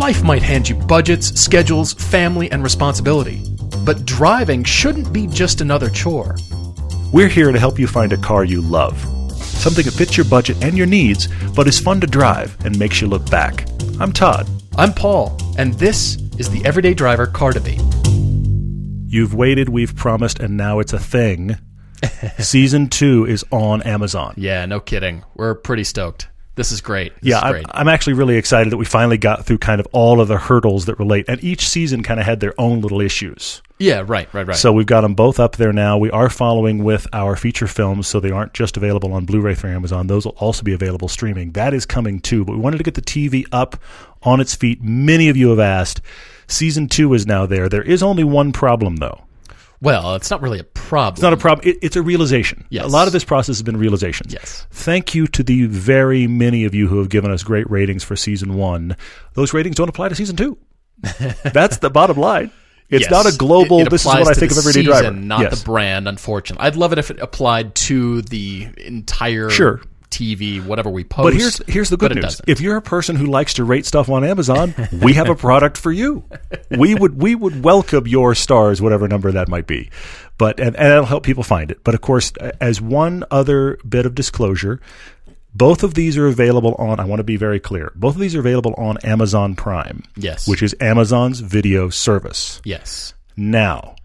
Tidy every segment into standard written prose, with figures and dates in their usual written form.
Life might hand you budgets, schedules, family, and responsibility. But driving shouldn't be just another chore. We're here to help you find a car you love. Something that fits your budget and your needs, but is fun to drive and makes you look back. I'm Todd. I'm Paul, and this is the Everyday Driver Car Debate. You've waited, we've promised, and now it's a thing. Season 2 is on Amazon. Yeah, no kidding. We're pretty stoked. This is great. This is great. I'm actually really excited that we finally got through kind of all of the hurdles that relate. And each season kind of had their own little issues. Yeah, right. So we've got them both up there now. We are following with our feature films, so they aren't just available on Blu-ray through Amazon. Those will also be available streaming. That is coming too. But we wanted to get the TV up on its feet. Many of you have asked. Season 2 is now there. There is only one problem, though. Well, it's not really a problem. It's not a problem. It's a realization. Yes. A lot of this process has been realizations. Yes. Thank you to the very many of you who have given us great ratings for Season 1. Those ratings don't apply to Season 2. That's the bottom line. It's not a global, it this is what I think of Everyday season, Driver. Not the brand, unfortunately. I'd love it if it applied to the entire TV, whatever we post. But here's the good news. If you're a person who likes to rate stuff on Amazon, we have a product for you. We would welcome your stars, whatever number that might be. But and that'll help people find it. But of course, as one other bit of disclosure, both of these are available on, I want to be very clear, both of these are available on Amazon Prime. Yes. Which is Amazon's video service. Yes. Now,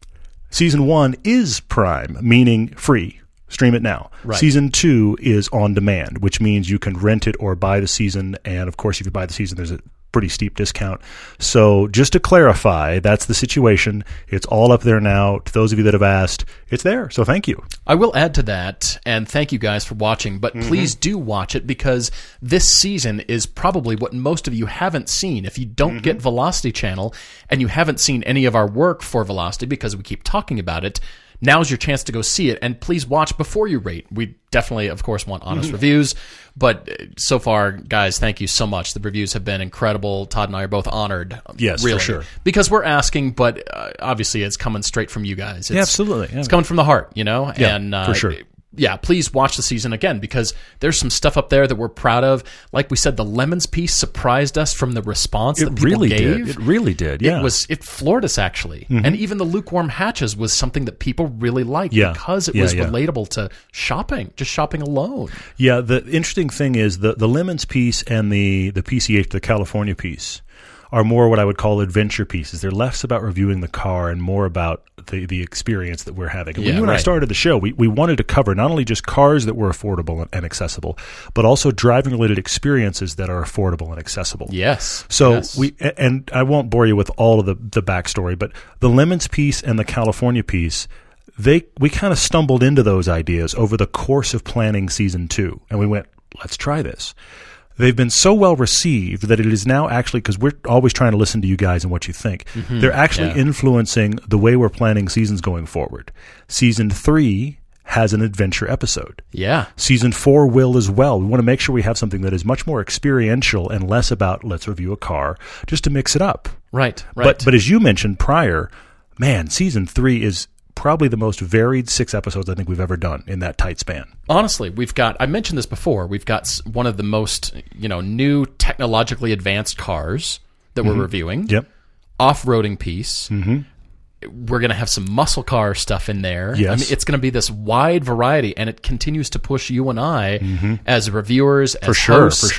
Season 1 is Prime, meaning free. Stream it now. Right. Season 2 is on demand, which means you can rent it or buy the season. And, of course, if you buy the season, there's a pretty steep discount. So just to clarify, that's the situation. It's all up there now. To those of you that have asked, it's there. So thank you. I will add to that, and thank you guys for watching, but please do watch it because this season is probably what most of you haven't seen. If you don't get Velocity Channel and you haven't seen any of our work for Velocity because we keep talking about it, now's your chance to go see it, and please watch before you rate. We definitely, of course, want honest reviews, but so far, guys, thank you so much. The reviews have been incredible. Todd and I are both honored. Yes, really, for sure. Because we're asking, but obviously it's coming straight from you guys. Absolutely. Yeah. It's coming from the heart, you know? Yeah, and, for sure. Yeah, please watch the season again because there's some stuff up there that we're proud of. Like we said, the lemons piece surprised us from the response that people gave. It really did. Yeah, it floored us actually, and even the lukewarm hatches was something that people really liked because it was relatable to shopping, just shopping alone. Yeah, the interesting thing is the lemons piece and the PCH, the California piece, are more what I would call adventure pieces. They're less about reviewing the car and more about the experience that we're having. And when you and I started the show, we wanted to cover not only just cars that were affordable and accessible, but also driving-related experiences that are affordable and accessible. Yes. So and I won't bore you with all of the backstory, but the Lemons piece and the California piece, we kind of stumbled into those ideas over the course of planning Season 2. And we went, let's try this. They've been so well received that it is now actually, because we're always trying to listen to you guys and what you think, they're actually influencing the way we're planning seasons going forward. Season 3 has an adventure episode. Yeah. Season 4 will as well. We want to make sure we have something that is much more experiential and less about let's review a car, just to mix it up. Right. But as you mentioned prior, man, Season 3 is probably the most varied 6 episodes I think we've ever done in that tight span. Honestly, I mentioned this before, we've got one of the most, new technologically advanced cars that we're reviewing. Yep. Off-roading piece. We're going to have some muscle car stuff in there. Yes. I mean, it's going to be this wide variety, and it continues to push you and I as reviewers, as hosts,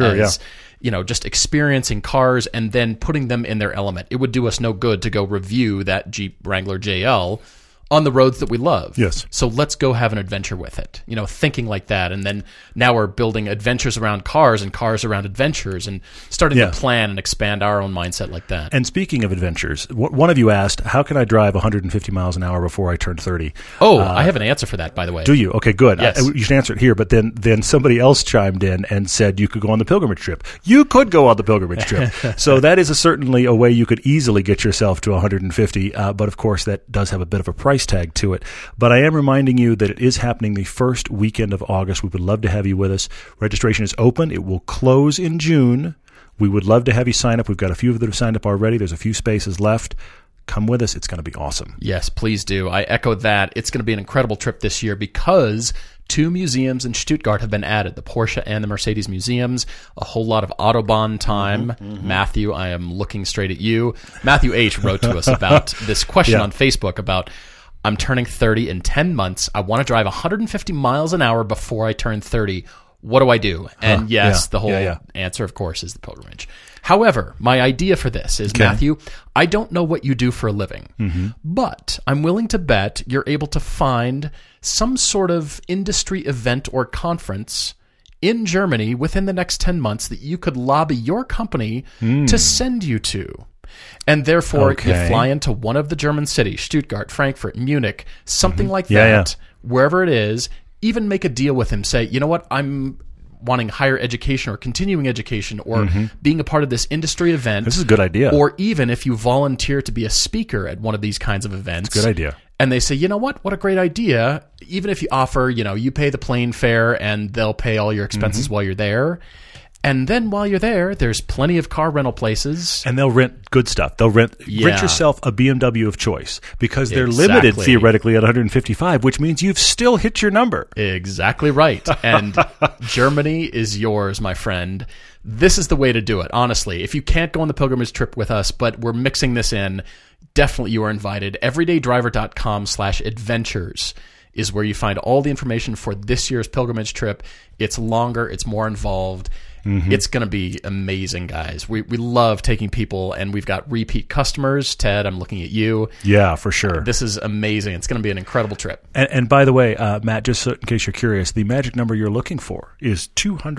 just experiencing cars and then putting them in their element. It would do us no good to go review that Jeep Wrangler JL on the roads that we love. Yes. So let's go have an adventure with it. thinking like that. And then now we're building adventures around cars and cars around adventures and starting to plan and expand our own mindset like that. And speaking of adventures, one of you asked, how can I drive 150 miles an hour before I turn 30? Oh, I have an answer for that, by the way. Do you? Okay, good. Yes. You should answer it here. But then somebody else chimed in and said you could go on the pilgrimage trip. You could go on the pilgrimage trip. So that is certainly a way you could easily get yourself to 150. But of course, that does have a bit of a price tag to it. But I am reminding you that it is happening the first weekend of August. We would love to have you with us. Registration is open. It will close in June. We would love to have you sign up. We've got a few that have signed up already. There's a few spaces left. Come with us. It's going to be awesome. Yes, please do. I echo that. It's going to be an incredible trip this year because 2 museums in Stuttgart have been added, the Porsche and the Mercedes museums, a whole lot of Autobahn time. Matthew, I am looking straight at you. Matthew H. wrote to us about this question on Facebook about, I'm turning 30 in 10 months. I want to drive 150 miles an hour before I turn 30. What do I do? And the whole answer, of course, is the pilgrimage. However, my idea for this is, Matthew, I don't know what you do for a living, but I'm willing to bet you're able to find some sort of industry event or conference in Germany within the next 10 months that you could lobby your company to send you to. And therefore, you fly into one of the German cities, Stuttgart, Frankfurt, Munich, something like that, wherever it is, even make a deal with him. Say, you know what, I'm wanting higher education or continuing education or being a part of this industry event. This is a good idea. Or even if you volunteer to be a speaker at one of these kinds of events. It's a good idea. And they say, you know what a great idea. Even if you offer, you pay the plane fare and they'll pay all your expenses while you're there. And then while you're there, there's plenty of car rental places. And they'll rent good stuff. They'll rent yourself a BMW of choice because they're limited theoretically at 155, which means you've still hit your number. Exactly right. And Germany is yours, my friend. This is the way to do it, honestly. If you can't go on the pilgrimage trip with us, but we're mixing this in, definitely you are invited. Everydaydriver.com/adventures is where you find all the information for this year's pilgrimage trip. It's longer. It's more involved. It's going to be amazing, guys. We love taking people, and we've got repeat customers. Ted, I'm looking at you. Yeah, for sure. This is amazing. It's going to be an incredible trip. And by the way, Matt, just so, in case you're curious, the magic number you're looking for is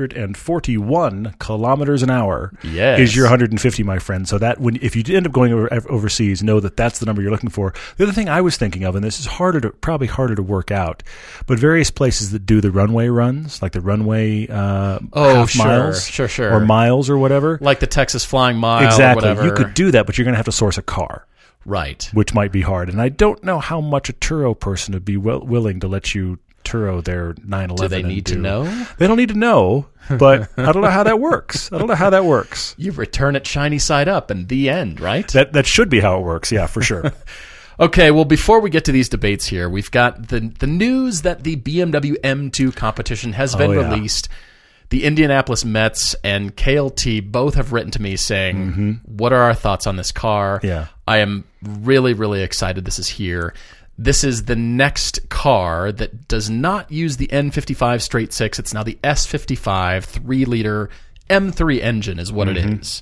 241 kilometers an hour. Yes. Is your 150, my friend. So that if you end up going overseas, know that that's the number you're looking for. The other thing I was thinking of, and this is probably harder to work out, but various places that do the runway runs, like the runway half miles. Sure. Or miles or whatever. Like the Texas Flying Mile exactly. or whatever. You could do that, but you're going to have to source a car. Right. Which might be hard. And I don't know how much a Turo person would be willing to let you Turo their 911. Do they need to know? They don't need to know, but I don't know how that works. You return it shiny side up and the end, right? That should be how it works, yeah, for sure. Okay, well, before we get to these debates here, we've got the news that the BMW M2 competition has been released. The Indianapolis Mets and KLT both have written to me saying, what are our thoughts on this car? Yeah. I am really, really excited this is here. This is the next car that does not use the N55 straight six. It's now the S55 3-liter M3 engine is what it is.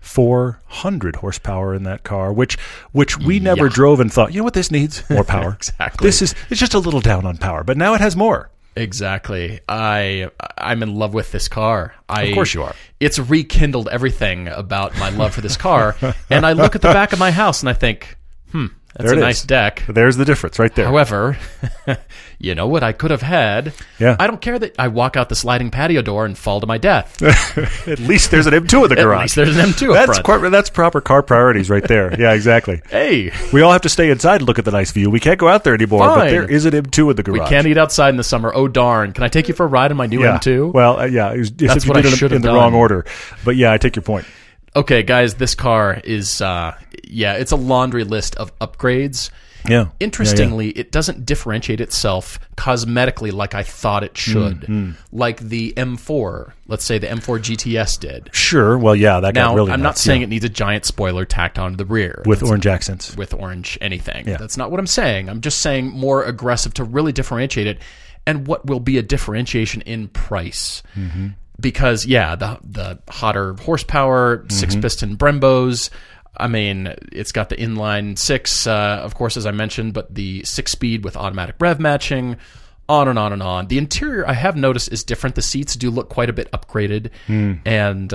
400 horsepower in that car, which we never drove and thought, you know what this needs? More power. Exactly. It's just a little down on power, but now it has more. Exactly. I'm in love with this car. Of course you are. It's rekindled everything about my love for this car. And I look at the back of my house and I think, that's a nice deck. There's the difference right there. However, you know what I could have had? Yeah. I don't care that I walk out the sliding patio door and fall to my death. At least there's an M2 in the garage. At least there's an M2 up front. That's proper car priorities right there. Yeah, exactly. Hey. We all have to stay inside and look at the nice view. We can't go out there anymore, but there is an M2 in the garage. We can't eat outside in the summer. Oh, darn. Can I take you for a ride in my new M2? Well, that's what I should have done. In the wrong order. But yeah, I take your point. Okay, guys, this car is, it's a laundry list of upgrades. Yeah. Interestingly, it doesn't differentiate itself cosmetically like I thought it should. Like the M4, let's say the M4 GTS did. Sure. Well, yeah, that got really I'm nuts. not saying it needs a giant spoiler tacked onto the rear. With orange accents. With orange anything. Yeah. That's not what I'm saying. I'm just saying more aggressive to really differentiate it, and what will be a differentiation in price. Because, the hotter horsepower, 6-piston Brembos. I mean, it's got the inline 6, of course, as I mentioned, but the 6-speed with automatic rev matching, on and on and on. The interior, I have noticed, is different. The seats do look quite a bit upgraded. And,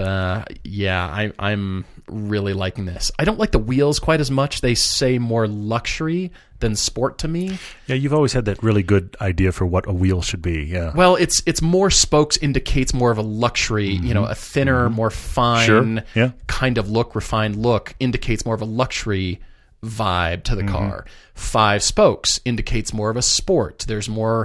I'm really liking this. I don't like the wheels quite as much. They say more luxury than sport to me. Yeah, you've always had that really good idea for what a wheel should be. Yeah. Well, it's more spokes indicates more of a luxury, a thinner, more fine kind of look, refined look indicates more of a luxury vibe to the car. 5 spokes indicates more of a sport. There's more,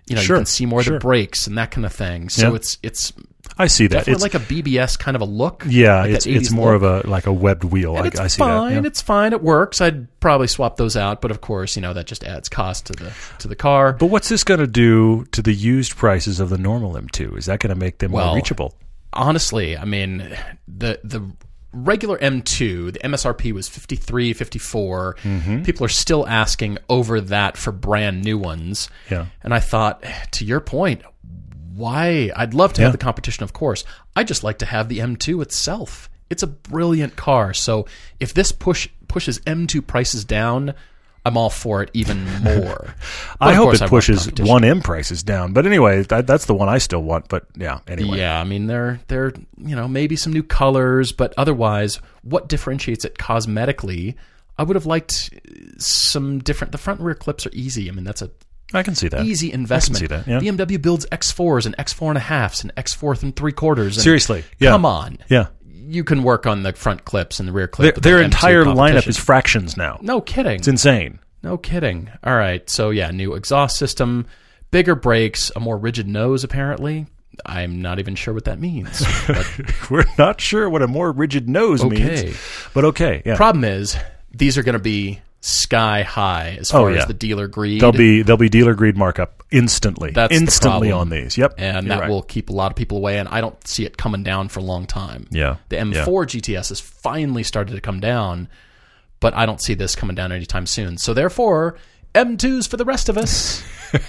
you know, Sure, you can see more of sure. the brakes and that kind of thing. So Yeah. it's I see that. definitely It's like a BBS kind of a look. yeah, like it's that 80s it's more look. of a like a webbed wheel. And I it's see fine. that. Yeah. It's fine. It works. I'd probably swap those out, but of course, you know, that just adds cost to the car. But what's this going to do to the used prices of the normal M2? Is that going to make them more reachable? Honestly, I mean, the regular M2, the MSRP was $53, $54. Mm-hmm. People are still asking over that for brand new ones. Yeah. And I thought, to your point, why? I'd love to have the competition, of course. I just like to have the M2 itself. It's a brilliant car. So if this pushes M2 prices down, I'm all for it even more. I hope it I want pushes competition. 1M prices down. But anyway, that's the one I still want. But yeah, anyway. Yeah, I mean, they're you know, maybe some new colors, but otherwise, what differentiates it cosmetically? I would have liked some different. The front and rear clips are easy. I mean, that's a I can see that. easy investment. I can see that, yeah. BMW builds X4s and X4.5s and X4 3/4. And Seriously, yeah. come on. Yeah. You can work on the front clips and the rear clip. with Their the M2 entire lineup competition. is fractions now. No kidding. It's insane. No kidding. All right. So, yeah, new exhaust system, bigger brakes, a more rigid nose, apparently. I'm not even sure what that means. But We're not sure what a more rigid nose means. But okay, yeah. problem is, these are going to be sky high as far yeah. as the dealer greed. There'll be dealer greed markup instantly. That's the instantly problem. on these. Yep. And You're that right. will keep a lot of people away, and I don't see it coming down for a long time. Yeah. The M4 Yeah. GTS has finally started to come down, but I don't see this coming down anytime soon. So therefore, M2s for the rest of us.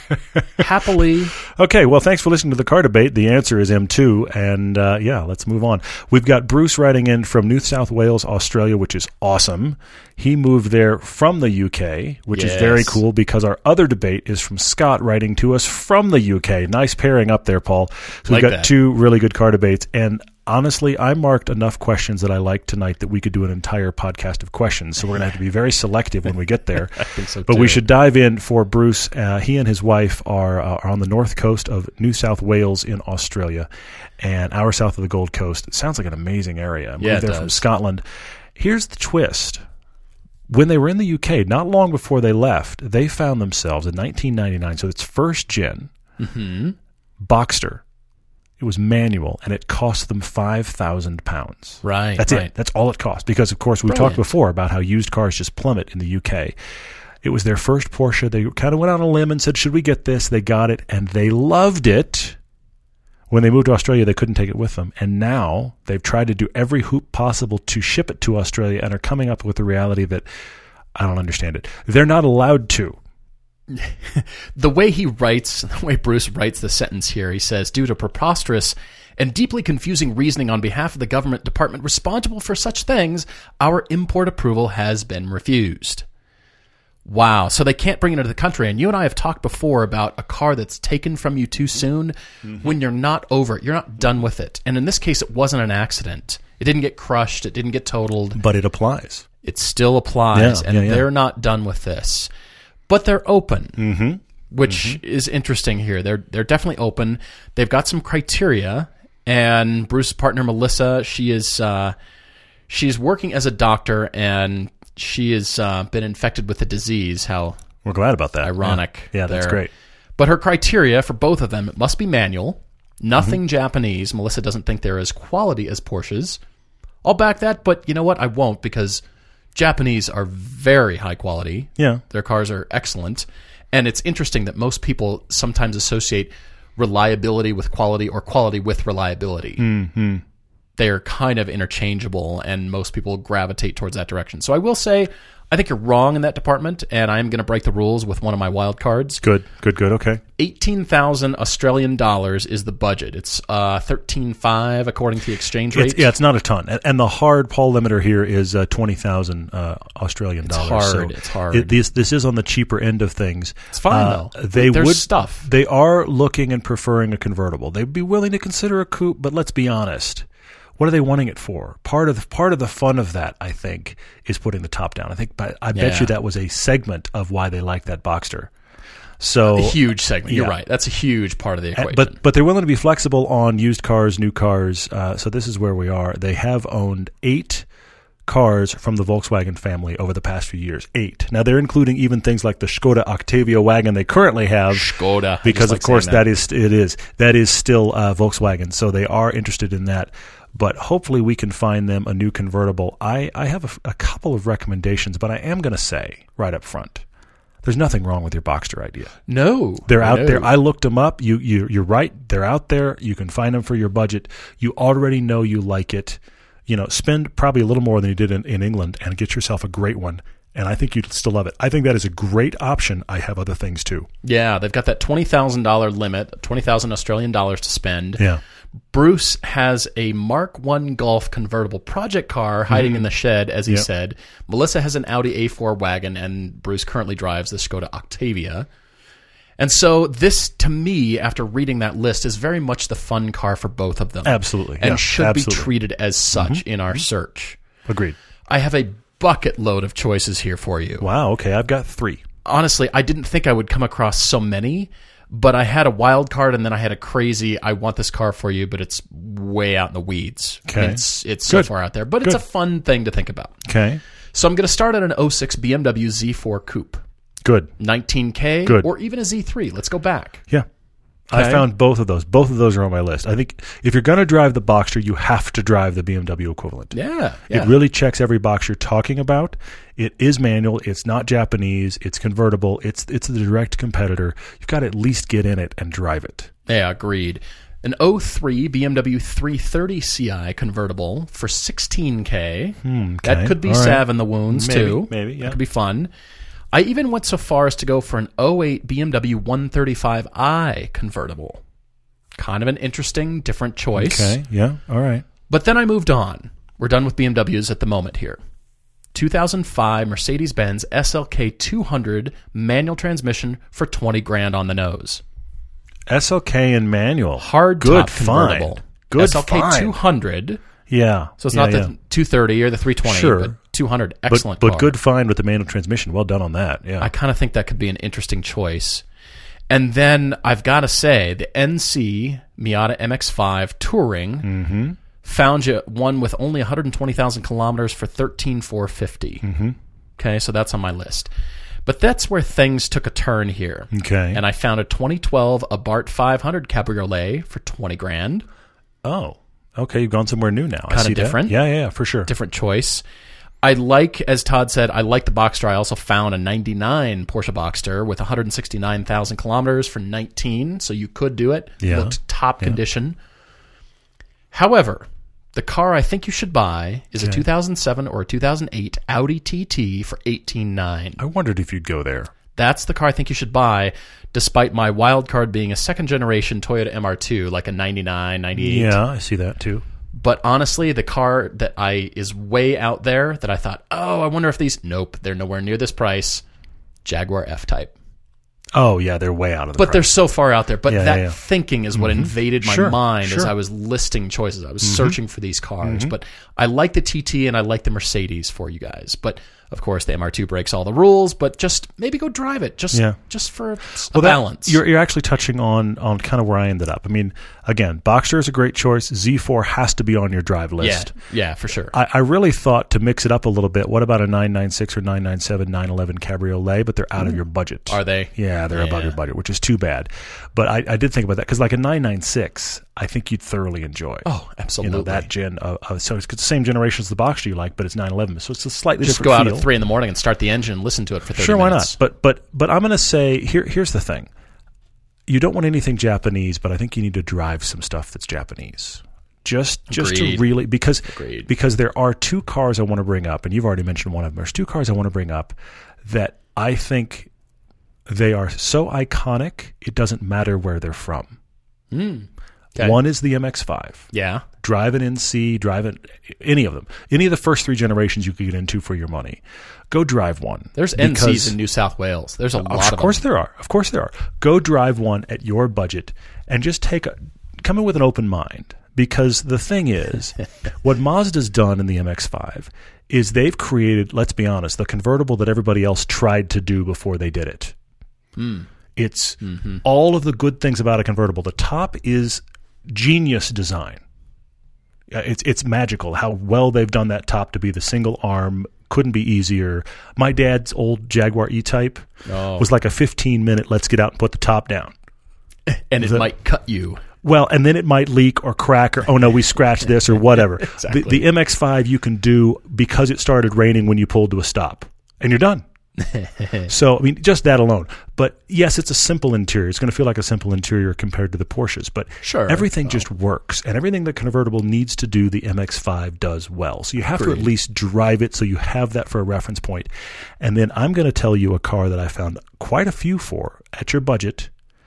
Happily. Okay, well, thanks for listening to the car debate. The answer is M2, and yeah, let's move on. We've got Bruce writing in from New South Wales, Australia, which is awesome. He moved there from the UK, which is very Yes. cool because our other debate is from Scott writing to us from the UK. Nice pairing up there, Paul. So we've Like got that. two really good car debates, and honestly, I marked enough questions that I liked tonight that we could do an entire podcast of questions. So we're going to have to be very selective when we get there. I think so, But too. we should dive in for Bruce. He and his wife are on the north coast of New South Wales in Australia, and our south of the Gold Coast. It sounds like an amazing area. Yeah, it They're from does. Scotland. Here's the twist. When they were in the UK, not long before they left, they found themselves in 1999, so it's first gen, Boxster. It was manual, and it cost them £5,000. Right. That's right. it. That's all it cost. Because, of course, we Brilliant. talked before about how used cars just plummet in the UK. It was their first Porsche. They kind of went on a limb and said, should we get this? They got it, and they loved it. When they moved to Australia, they couldn't take it with them. And now they've tried to do every hoop possible to ship it to Australia and are coming up with the reality that I don't understand it. They're not allowed to. The way he writes, the way Bruce writes the sentence here, he says, due to preposterous and deeply confusing reasoning on behalf of the government department responsible for such things, our import approval has been refused. Wow. So they can't bring it into the country. And you and I have talked before about a car that's taken from you too soon when you're not over it. You're not done with it. And in this case, it wasn't an accident. It didn't get crushed. It didn't get totaled. But it applies. It still applies. Yeah, and yeah. they're not done with this. But they're open, which is interesting here. They're definitely open. They've got some criteria. And Bruce's partner, Melissa, she's working as a doctor, and she has been infected with a disease. How We're glad about that. ironic. Yeah, that's there. great. But her criteria for both of them, it must be manual, nothing Japanese. Melissa doesn't think they're as quality as Porsches. I'll back that, but you know what? I won't, because Japanese are very high quality. Yeah. Their cars are excellent. And it's interesting that most people sometimes associate reliability with quality or quality with reliability. Mm-hmm. They're kind of interchangeable, and most people gravitate towards that direction. So I will say, I think you're wrong in that department, and I'm going to break the rules with one of my wild cards. Good. Okay. 18,000 Australian dollars is the budget. It's 13.5 according to the exchange rate. It's not a ton. And the hard Paul limiter here is 20,000 Australian dollars. hard. So It's hard. This is on the cheaper end of things. It's fine, though. There's stuff. They are looking and preferring a convertible. They'd be willing to consider a coupe, but let's be honest. What are they wanting it for? Part of the fun of that, I think, is putting the top down. I bet you that was a segment of why they like that Boxster. So A huge segment. You're yeah. right. That's a huge part of the equation. But they're willing to be flexible on used cars, new cars. So this is where we are. They have owned 8 cars from the Volkswagen family over the past few years. 8. Now, they're including even things like the Skoda Octavia wagon they currently have. Skoda. Because, of course, that is still Volkswagen. So they are interested in that. But hopefully we can find them a new convertible. I have a couple of recommendations, but I am going to say right up front, there's nothing wrong with your Boxster idea. No. They're out there. I looked them up. You're right. They're out there. You can find them for your budget. You already know you like it. Spend probably a little more than you did in England and get yourself a great one. And I think you'd still love it. I think that is a great option. I have other things too. Yeah, they've got that $20,000 limit, 20,000 Australian dollars to spend. Yeah. Bruce has a Mark I Golf convertible project car hiding in the shed, as he said. Melissa has an Audi A4 wagon, and Bruce currently drives the Skoda Octavia. And so this, to me, after reading that list, is very much the fun car for both of them. Absolutely. And should be treated as such in our search. Agreed. I have a bucket load of choices here for you. Wow, okay. I've got 3. Honestly, I didn't think I would come across so many. But I had a wild card, and then I had a crazy, I want this car for you, but it's way out in the weeds. Okay. It's so far out there. But it's a fun thing to think about. Okay. So I'm going to start at an 06 BMW Z4 Coupe. Good. 19K. Good. Or even a Z3. Let's go back. Yeah. Okay. I found both of those. Both of those are on my list. I think if you're going to drive the Boxster, you have to drive the BMW equivalent. Yeah. It really checks every box you're talking about. It is manual. It's not Japanese. It's convertible. It's the direct competitor. You've got to at least get in it and drive it. Yeah, agreed. An 03 BMW 330 Ci convertible for $16K. Okay. That could be salve in the wounds, too. Maybe, yeah. That could be fun. I even went so far as to go for an 08 BMW 135i convertible. Kind of an interesting, different choice. Okay, yeah, all right. But then I moved on. We're done with BMWs at the moment here. 2005 Mercedes-Benz SLK 200 manual transmission for $20,000 on the nose. SLK and manual. Hard good top convertible. Find. Good SLK find. 200. Yeah. So it's not the 230 or the 320, but 200. Excellent but car. good find with the manual transmission. Well done on that. Yeah. I kind of think that could be an interesting choice. And then I've got to say, the NC Miata MX-5 Touring found you one with only 120,000 kilometers for $13,450. Okay, so that's on my list. But that's where things took a turn here. Okay. And I found a 2012 Abarth 500 Cabriolet for $20,000. Oh. Okay, you've gone somewhere new now. Kind of different. That. Yeah, for sure. Different choice. I like, as Todd said, I like the Boxster. I also found a 99 Porsche Boxster with 169,000 kilometers for $19,000, so you could do it. Yeah. Looked top condition. However, the car I think you should buy is a 2007 or a 2008 Audi TT for $18,900. I wondered if you'd go there. That's the car I think you should buy, despite my wild card being a second-generation Toyota MR2, like a 99, 98. Yeah, I see that too. But honestly, the car that is way out there that I thought, I wonder if these... Nope, they're nowhere near this price. Jaguar F-Type. Oh, yeah, they're way out of the But price. they're so far out there. But that thinking is what invaded my mind as Sure. I was listing choices. I was searching for these cars. But I like the TT and I like the Mercedes for you guys. But, of course, the MR2 breaks all the rules. But just maybe go drive it just for a balance. You're actually touching on kind of where I ended up. I mean, again, Boxster is a great choice. Z4 has to be on your drive list. Yeah, for sure. I really thought to mix it up a little bit, what about a 996 or 997, 911 Cabriolet? But they're out of your budget. Are they? Yeah, they're above your budget, which is too bad. But I did think about that because like a 996, I think you'd thoroughly enjoy. Oh, absolutely. That gen so it's the same generation as the Boxster you like, but it's 911, so it's a slightly just different go out feel. at 3 a.m. and start the engine and listen to it for 30 sure, minutes. Why not? But I'm going to say here's the thing. You don't want anything Japanese, but I think you need to drive some stuff that's Japanese. Just to really because there are 2 cars I want to bring up, and you've already mentioned one of them. There's 2 cars I want to bring up that I think they are so iconic it doesn't matter where they're from. Okay. One is the MX-5. Yeah. Drive an NC, drive it, any of them. Any of the first 3 generations you could get into for your money. Go drive one. There's NCs in New South Wales. There's a lot of them. Of course there are. Go drive one at your budget and just come in with an open mind. Because the thing is, what Mazda's done in the MX-5 is they've created, let's be honest, the convertible that everybody else tried to do before they did it. It's all of the good things about a convertible. The top is genius design. It's magical how well they've done that top to be the single arm. Couldn't be easier. My dad's old Jaguar E-Type was like a 15-minute, let's get out and put the top down. And it might cut you. Well, and then it might leak or crack or, oh no, we scratched this or whatever. Exactly. The MX-5 you can do because it started raining when you pulled to a stop. And you're done. So, I mean, just that alone. But yes, it's a simple interior. It's going to feel like a simple interior compared to the Porsches. But everything just works. And everything the convertible needs to do, the MX-5 does well. So you have to at least drive it so you have that for a reference point. And then I'm going to tell you a car that I found quite a few for at your budget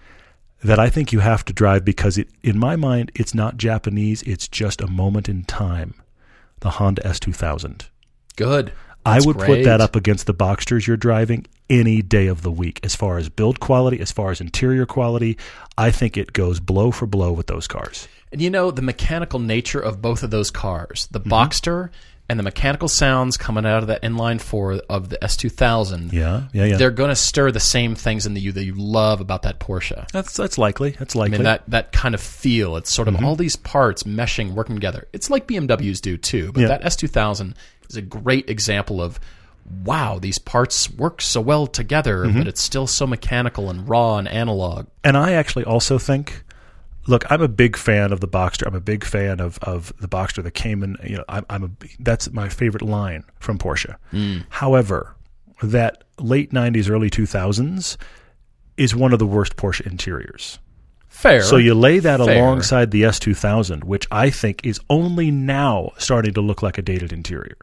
that I think you have to drive because, in my mind, it's not Japanese. It's just a moment in time. The Honda S2000. Good. I would put that up against the Boxsters you're driving any day of the week. As far as build quality, as far as interior quality, I think it goes blow for blow with those cars. And you know, the mechanical nature of both of those cars, the Boxster and the mechanical sounds coming out of that inline four of the S2000, they're going to stir the same things in you that you love about that Porsche. That's likely. That's likely. I mean, that kind of feel. It's sort of all these parts meshing, working together. It's like BMWs do too, but that S2000 is a great example of, wow, these parts work so well together, but it's still so mechanical and raw and analog. And I actually also think, look, I'm a big fan of the Boxster. I'm a big fan of the Boxster, the Cayman. You know, that's my favorite line from Porsche. However, that late 90s, early 2000s is one of the worst Porsche interiors. Fair. So you lay that alongside the S2000, which I think is only now starting to look like a dated interior.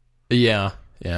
Yeah.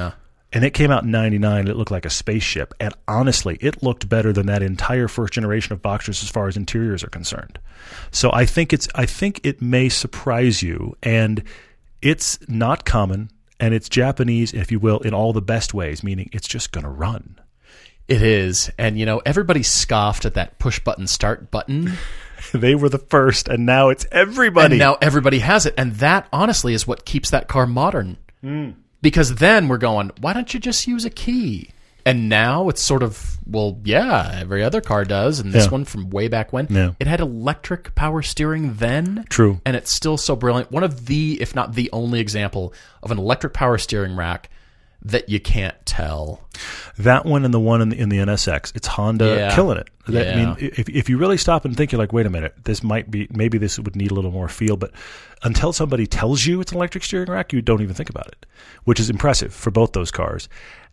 And it came out in 99. It looked like a spaceship. And honestly, it looked better than that entire first generation of Boxsters as far as interiors are concerned. So I think it may surprise you. And it's not common. And it's Japanese, if you will, in all the best ways, meaning it's just going to run. It is. And, you know, everybody scoffed at that push-button start button. They were the first, and now it's everybody. And now everybody has it. And that, honestly, is what keeps that car modern. Because then we're going, why don't you just use a key? And now it's sort of, well, yeah, every other car does. And this one from way back when, it had electric power steering then. True. And it's still so brilliant. One of the, if not the only example of an electric power steering rack that you can't tell. That one and the one in the NSX, it's Honda killing it. I mean, if you really stop and think, you're like, wait a minute, maybe this would need a little more feel. But until somebody tells you it's an electric steering rack, you don't even think about it, which is impressive for both those cars.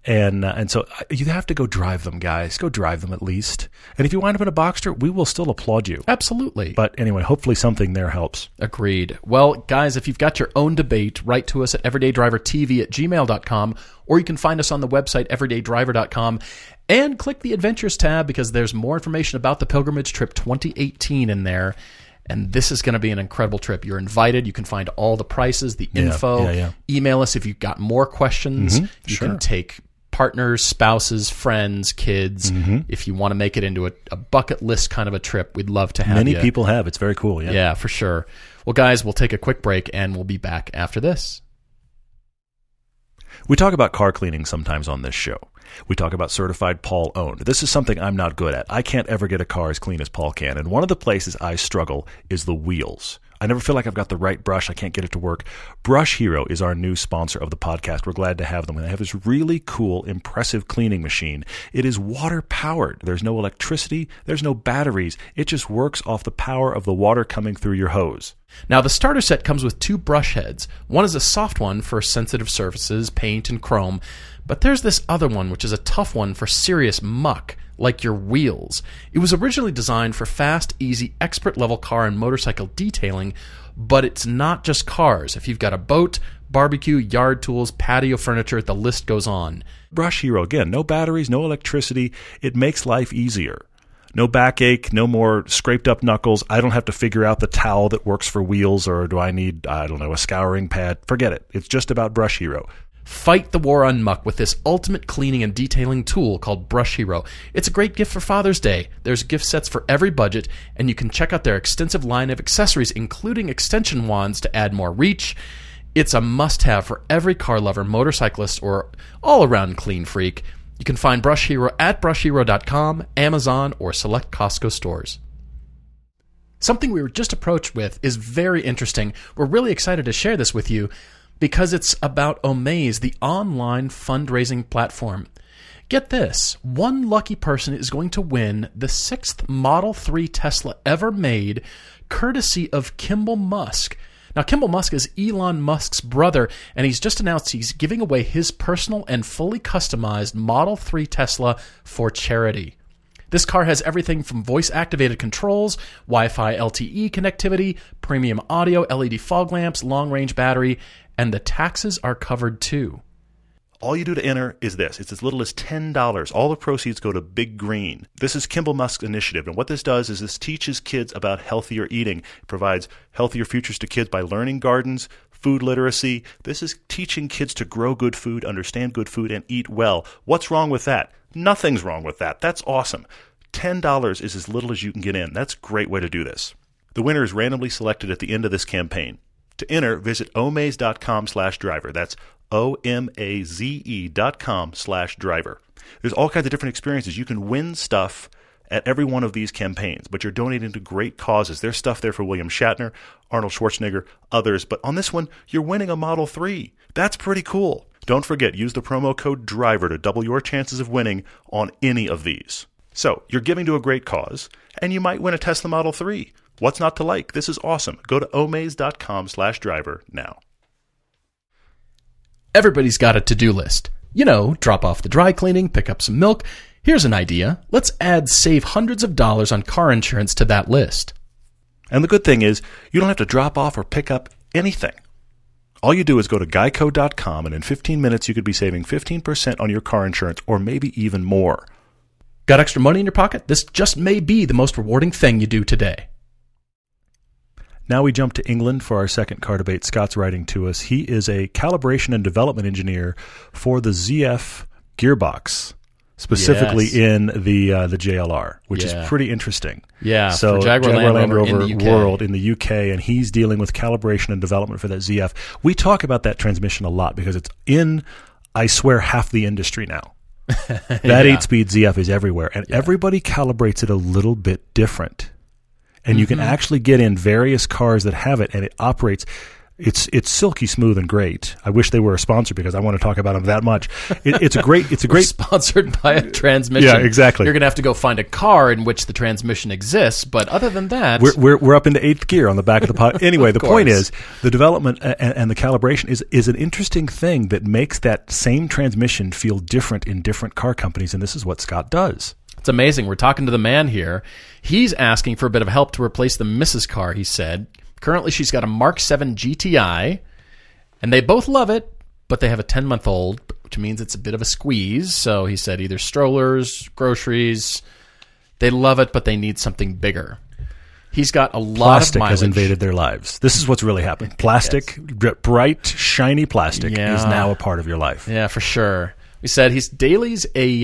And so you have to go drive them, guys. Go drive them at least. And if you wind up in a Boxster, we will still applaud you. Absolutely. But anyway, hopefully something there helps. Agreed. Well, guys, if you've got your own debate, write to us at everydaydrivertv@gmail.com, or you can find us on the website everydaydriver.com and click the Adventures tab because there's more information about the Pilgrimage Trip 2018 in there. And this is going to be an incredible trip. You're invited. You can find all the prices, the info. Email us if you've got more questions. You can take partners, spouses, friends, kids. If you want to make it into a bucket list kind of a trip, we'd love to have you. Many people have. It's very cool. Yeah, for sure. Well, guys, we'll take a quick break, and we'll be back after this. We talk about car cleaning sometimes on this show. We talk about certified Paul owned. This is something I'm not good at. I can't ever get a car as clean as Paul can. And one of the places I struggle is the wheels. I never feel like I've got the right brush. I can't get it to work. Brush Hero is our new sponsor of the podcast. We're glad to have them. And they have this really cool, impressive cleaning machine. It is water powered. There's no electricity. There's no batteries. It just works off the power of the water coming through your hose. Now, the starter set comes with 2 brush heads. One is a soft one for sensitive surfaces, paint and chrome. But there's this other one, which is a tough one for serious muck, like your wheels. It was originally designed for fast, easy, expert-level car and motorcycle detailing, but it's not just cars. If you've got a boat, barbecue, yard tools, patio furniture, the list goes on. Brush Hero, again, no batteries, no electricity. It makes life easier. No backache, no more scraped-up knuckles. I don't have to figure out the towel that works for wheels, or do I need, a scouring pad? Forget it. It's just about Brush Hero. Fight the war on muck with this ultimate cleaning and detailing tool called Brush Hero. It's a great gift for Father's Day. There's gift sets for every budget, and you can check out their extensive line of accessories, including extension wands to add more reach. It's a must-have for every car lover, motorcyclist, or all-around clean freak. You can find Brush Hero at brushhero.com, Amazon, or select Costco stores. Something we were just approached with is very interesting. We're really excited to share this with you because it's about Omaze, the online fundraising platform. Get this, one lucky person is going to win the 6th Model 3 Tesla ever made, courtesy of Kimball Musk. Now, Kimball Musk is Elon Musk's brother, and he's just announced he's giving away his personal and fully customized Model 3 Tesla for charity. This car has everything from voice-activated controls, Wi-Fi LTE connectivity, premium audio, LED fog lamps, long-range battery, and the taxes are covered too. All you do to enter is this. It's as little as $10. All the proceeds go to Big Green. This is Kimball Musk's initiative, and what this does is this teaches kids about healthier eating. It provides healthier futures to kids by learning gardens, food literacy. This is teaching kids to grow good food, understand good food, and eat well. What's wrong with that? Nothing's wrong with that. That's awesome. $10 is as little as you can get in. That's a great way to do this. The winner is randomly selected at the end of this campaign. To enter, visit omaze.com/driver. That's OMAZE.com/driver. There's all kinds of different experiences. You can win stuff at every one of these campaigns, but you're donating to great causes. There's stuff there for William Shatner, Arnold Schwarzenegger, others. But on this one, you're winning a Model 3. That's pretty cool. Don't forget, use the promo code DRIVER to double your chances of winning on any of these. So, you're giving to a great cause, and you might win a Tesla Model 3. What's not to like? This is awesome. Go to omaze.com/driver now. Everybody's got a to-do list. You know, drop off the dry cleaning, pick up some milk. Here's an idea. Let's save hundreds of dollars on car insurance to that list. And the good thing is, you don't have to drop off or pick up anything. All you do is go to geico.com, and in 15 minutes you could be saving 15% on your car insurance, or maybe even more. Got extra money in your pocket? This just may be the most rewarding thing you do today. Now we jump to England for our second car debate. Scott's writing to us. He is a calibration and development engineer for the ZF gearbox, specifically in the JLR, which is pretty interesting. Yeah, so for Jaguar Land Rover in the UK. World in the UK, and he's dealing with calibration and development for that ZF. We talk about that transmission a lot because it's in, I swear, half the industry now. That 8-speed ZF is everywhere, and everybody calibrates it a little bit different. And you can actually get in various cars that have it, and it operates. It's silky smooth and great. I wish they were a sponsor because I want to talk about them that much. It's a great. Sponsored by a transmission. Yeah, exactly. You're going to have to go find a car in which the transmission exists, but other than that, we're up into 8th gear on the back of the pod. Anyway, the point is the development and the calibration is an interesting thing that makes that same transmission feel different in different car companies, and this is what Scott does. It's amazing. We're talking to the man here. He's asking for a bit of help to replace the Mrs. car, he said. Currently, she's got a Mark 7 GTI, and they both love it, but they have a 10-month-old, which means it's a bit of a squeeze. So he said either strollers, groceries. They love it, but they need something bigger. He's got a lot of Plastic mileage. has invaded their lives. This is what's really happened. Plastic, bright, shiny plastic is now a part of your life. Yeah, for sure. We said he's Daly's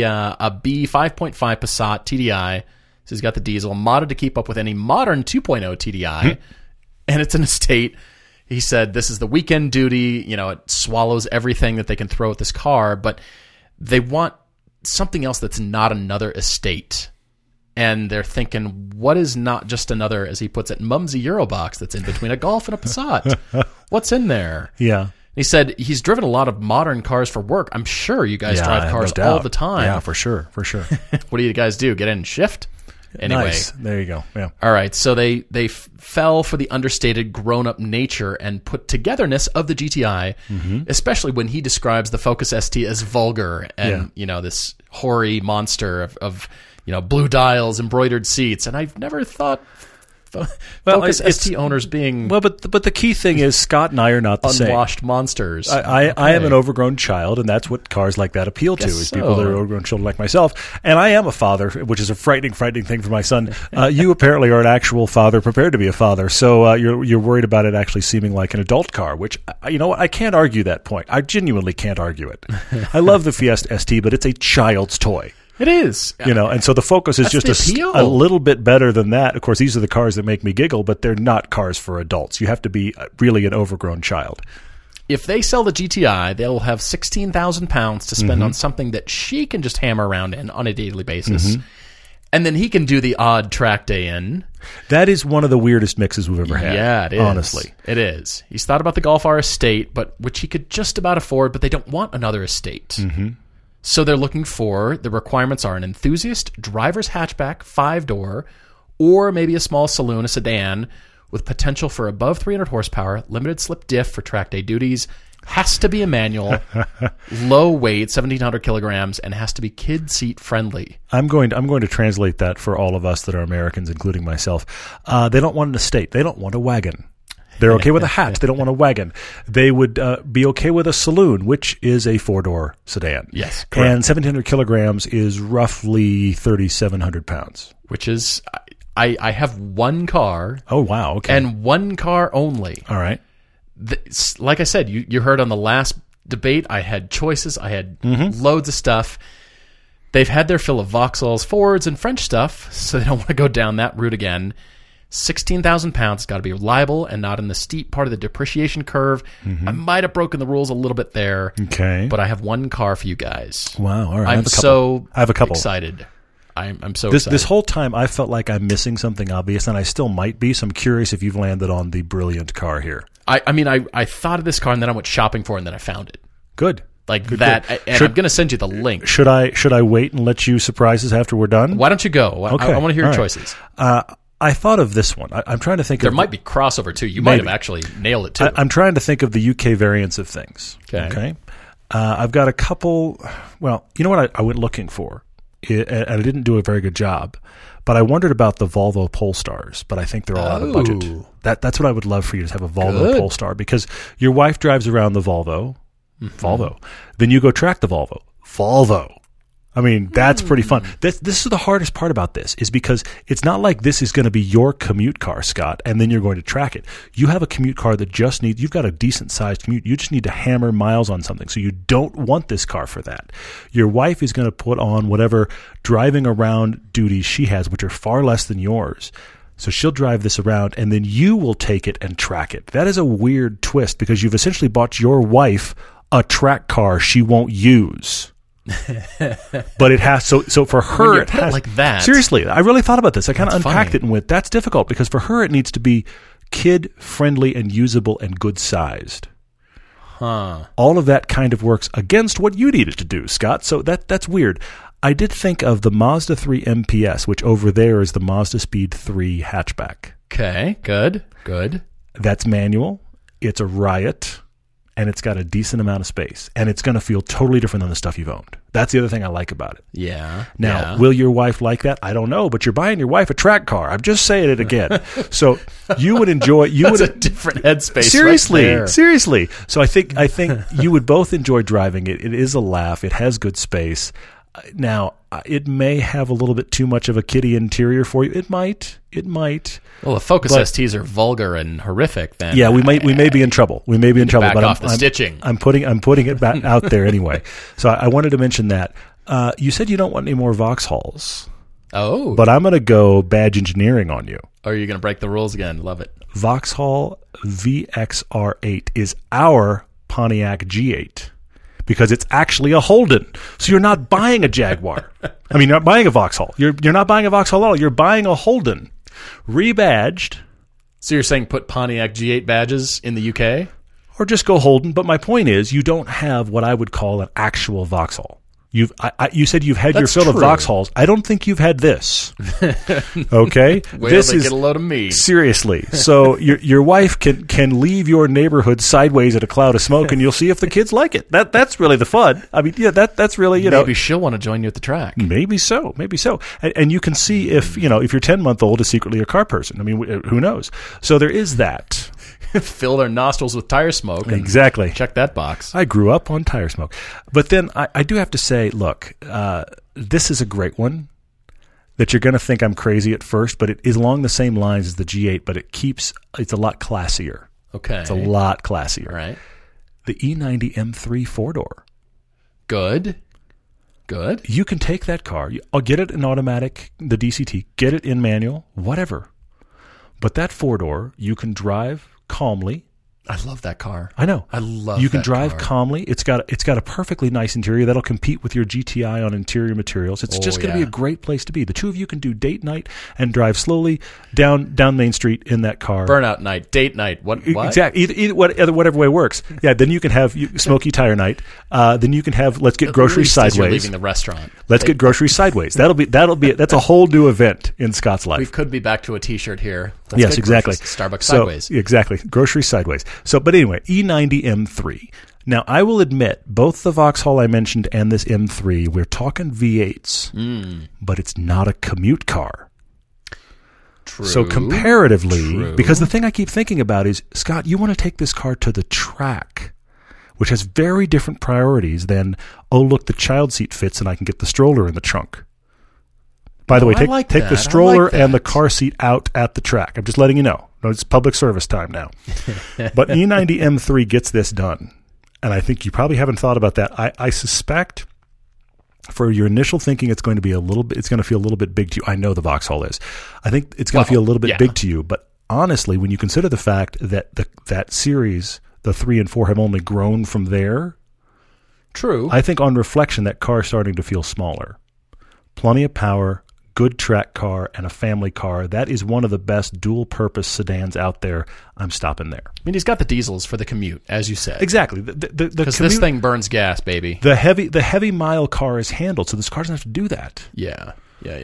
a B 5.5 Passat TDI. So he's got the diesel, modded to keep up with any modern 2.0 TDI. And it's an estate. He said this is the weekend duty. You know, it swallows everything that they can throw at this car, but they want something else that's not another estate. And they're thinking, what is not just another, as he puts it, mumsy Eurobox that's in between a Golf and a Passat? What's in there? Yeah. He said he's driven a lot of modern cars for work. I'm sure you guys drive cars all the time. Yeah, for sure. What do you guys do? Get in and shift? Anyway. Nice. There you go. Yeah. All right. So they fell for the understated grown-up nature and put togetherness of the GTI, especially when he describes the Focus ST as vulgar and, this hoary monster of blue dials, embroidered seats. And I've never thought Focus ST owners being but the key thing is Scott and I are not the same. Unwashed monsters. I am an overgrown child, and that's what cars like that appeal to, is people that are overgrown children like myself. And I am a father, which is a frightening thing for my son. You apparently are an actual father, prepared to be a father, so you're worried about it actually seeming like an adult car, which, I can't argue that point. I genuinely can't argue it. I love the Fiesta ST, but it's a child's toy. It is. And so the Focus is just a little bit better than that. Of course, these are the cars that make me giggle, but they're not cars for adults. You have to be really an overgrown child. If they sell the GTI, they'll have 16,000 pounds to spend on something that she can just hammer around in on a daily basis. And then he can do the odd track day in. That is one of the weirdest mixes we've ever had. Yeah, it is. Honestly. It is. He's thought about the Golf R Estate, which he could just about afford, but they don't want another estate. Mm-hmm. So they're looking for, the requirements are an enthusiast driver's hatchback, 5-door, or maybe a small saloon, a sedan, with potential for above 300 horsepower, limited slip diff for track day duties, has to be a manual, low weight, 1,700 kilograms, and has to be kid seat friendly. I'm going to translate that for all of us that are Americans, including myself. They don't want an estate. They don't want a wagon. They're okay with a hatch. They don't want a wagon. They would be okay with a saloon, which is a 4-door sedan. Yes, correct. And 1,700 kilograms is roughly 3,700 pounds. Which is, I have one car. Oh, wow. Okay. And one car only. All right. Like I said, you heard on the last debate, I had choices. I had loads of stuff. They've had their fill of Vauxhalls, Fords, and French stuff, so they don't want to go down that route again. 16,000 pounds. It's got to be reliable and not in the steep part of the depreciation curve. I might have broken the rules a little bit there. Okay. But I have one car for you guys. Wow. All right. I have a couple. Excited. I'm so excited. This whole time, I felt like I'm missing something obvious, and I still might be. So I'm curious if you've landed on the brilliant car here. I thought of this car, and then I went shopping for it, and then I found it. Good. Good. And I'm going to send you the link. Should I wait and let you surprise us after we're done? Why don't you go? Okay. I want to hear your choices. I thought of this one. I'm trying to think there might be crossover, too. You might have actually nailed it, too. I'm trying to think of the UK variants of things. Okay. I've got a couple. Well, you know what I went looking for? And I didn't do a very good job, but I wondered about the Volvo Polestars, but I think they're all out of budget. That's what I would love for you to have a Volvo Polestar, because your wife drives around the Volvo, then you go track the Volvo. I mean, that's pretty fun. This is the hardest part about this, is because it's not like this is going to be your commute car, Scott, and then you're going to track it. You have a commute car that you've got a decent-sized commute. You just need to hammer miles on something, so you don't want this car for that. Your wife is going to put on whatever driving around duties she has, which are far less than yours. So she'll drive this around, and then you will take it and track it. That is a weird twist, because you've essentially bought your wife a track car she won't use. But it has so for her it has like that. Seriously, I really thought about this. I kind of unpacked it and went, that's difficult, because for her it needs to be kid friendly and usable and good sized. All of that kind of works against what you needed to do, Scott. So that's weird. I did think of the Mazda 3 MPS, which over there is the Mazda Speed 3 hatchback. Okay, good. That's manual. It's a riot. And it's got a decent amount of space. And it's going to feel totally different than the stuff you've owned. That's the other thing I like about it. Yeah. Now, will your wife like that? I don't know. But you're buying your wife a track car. I'm just saying it again. So you would enjoy... That's a different headspace. Seriously. So I think you would both enjoy driving it. It is a laugh. It has good space. Now, it may have a little bit too much of a kiddie interior for you. It might. Well, if Focus STs are vulgar and horrific, then yeah, we may be in trouble. Back off the stitching. I'm putting it back out there anyway. So I wanted to mention that. You said you don't want any more Vauxhalls. Oh, but I'm going to go badge engineering on you. Oh, you're going to break the rules again. Love it. Vauxhall VXR8 is our Pontiac G8. Because it's actually a Holden. So you're not buying a Jaguar. I mean, you're not buying a Vauxhall. You're not buying a Vauxhall at all. You're buying a Holden. Rebadged. So you're saying put Pontiac G8 badges in the UK? Or just go Holden. But my point is, you don't have what I would call an actual Vauxhall. You said you've had your fill of Vauxhalls. I don't think you've had this. Okay? This is get a load of me. Seriously. So your wife can leave your neighborhood sideways at a cloud of smoke, and you'll see if the kids like it. That's really the fun. I mean, yeah, that's really, maybe she'll want to join you at the track. Maybe so. And you can see if your 10-month-old is secretly a car person. I mean, who knows? So there is that. Fill their nostrils with tire smoke. Exactly. Check that box. I grew up on tire smoke. But then I do have to say, look, this is a great one that you're going to think I'm crazy at first, but it is along the same lines as the G8, but it's a lot classier. Okay. It's a lot classier. Right. The E90 M3 4-door. Good. You can take that car. I'll get it in automatic, the DCT, get it in manual, whatever. But that 4-door, you can drive calmly I love that car. I know. I love You can that drive car. calmly. It's got a perfectly nice interior that'll compete with your GTI on interior materials. It's just going to be a great place to be. The two of you can do date night and drive slowly down Main Street in that car. Burnout night, date night. What? Exactly. Whatever way works. Yeah. Then you can have smoky tire night. Then you can have let's get groceries sideways. You're leaving the restaurant. Let's get groceries sideways. That's a whole new event in Scott's life. We could be back to a T-shirt here. Let's Yes, get exactly. groceries. Starbucks So, sideways. Exactly. Groceries sideways. So, but anyway, E90 M3. Now, I will admit, both the Vauxhall I mentioned and this M3, we're talking V8s, but it's not a commute car. True. So comparatively, True. because the thing I keep thinking about is, Scott, you want to take this car to the track, which has very different priorities than, oh, look, the child seat fits and I can get the stroller in the trunk. By the way, I like take that. the I stroller like and the that. car seat out at the track. I'm just letting you know. No, it's public service time now. But E90 M3 gets this done. And I think you probably haven't thought about that. I suspect for your initial thinking, it's going to feel a little bit big to you. I know the Vauxhall is. I think it's going to feel a little bit big to you. But honestly, when you consider the fact that that series, the 3 and 4, have only grown from there, True. I think on reflection, that car is starting to feel smaller. Plenty of power, good track car, and a family car. That is one of the best dual-purpose sedans out there. I'm stopping there. I mean, he's got the diesels for the commute, as you said. Exactly. Because this thing burns gas, baby. The heavy mile car is handled, so this car doesn't have to do that. Yeah.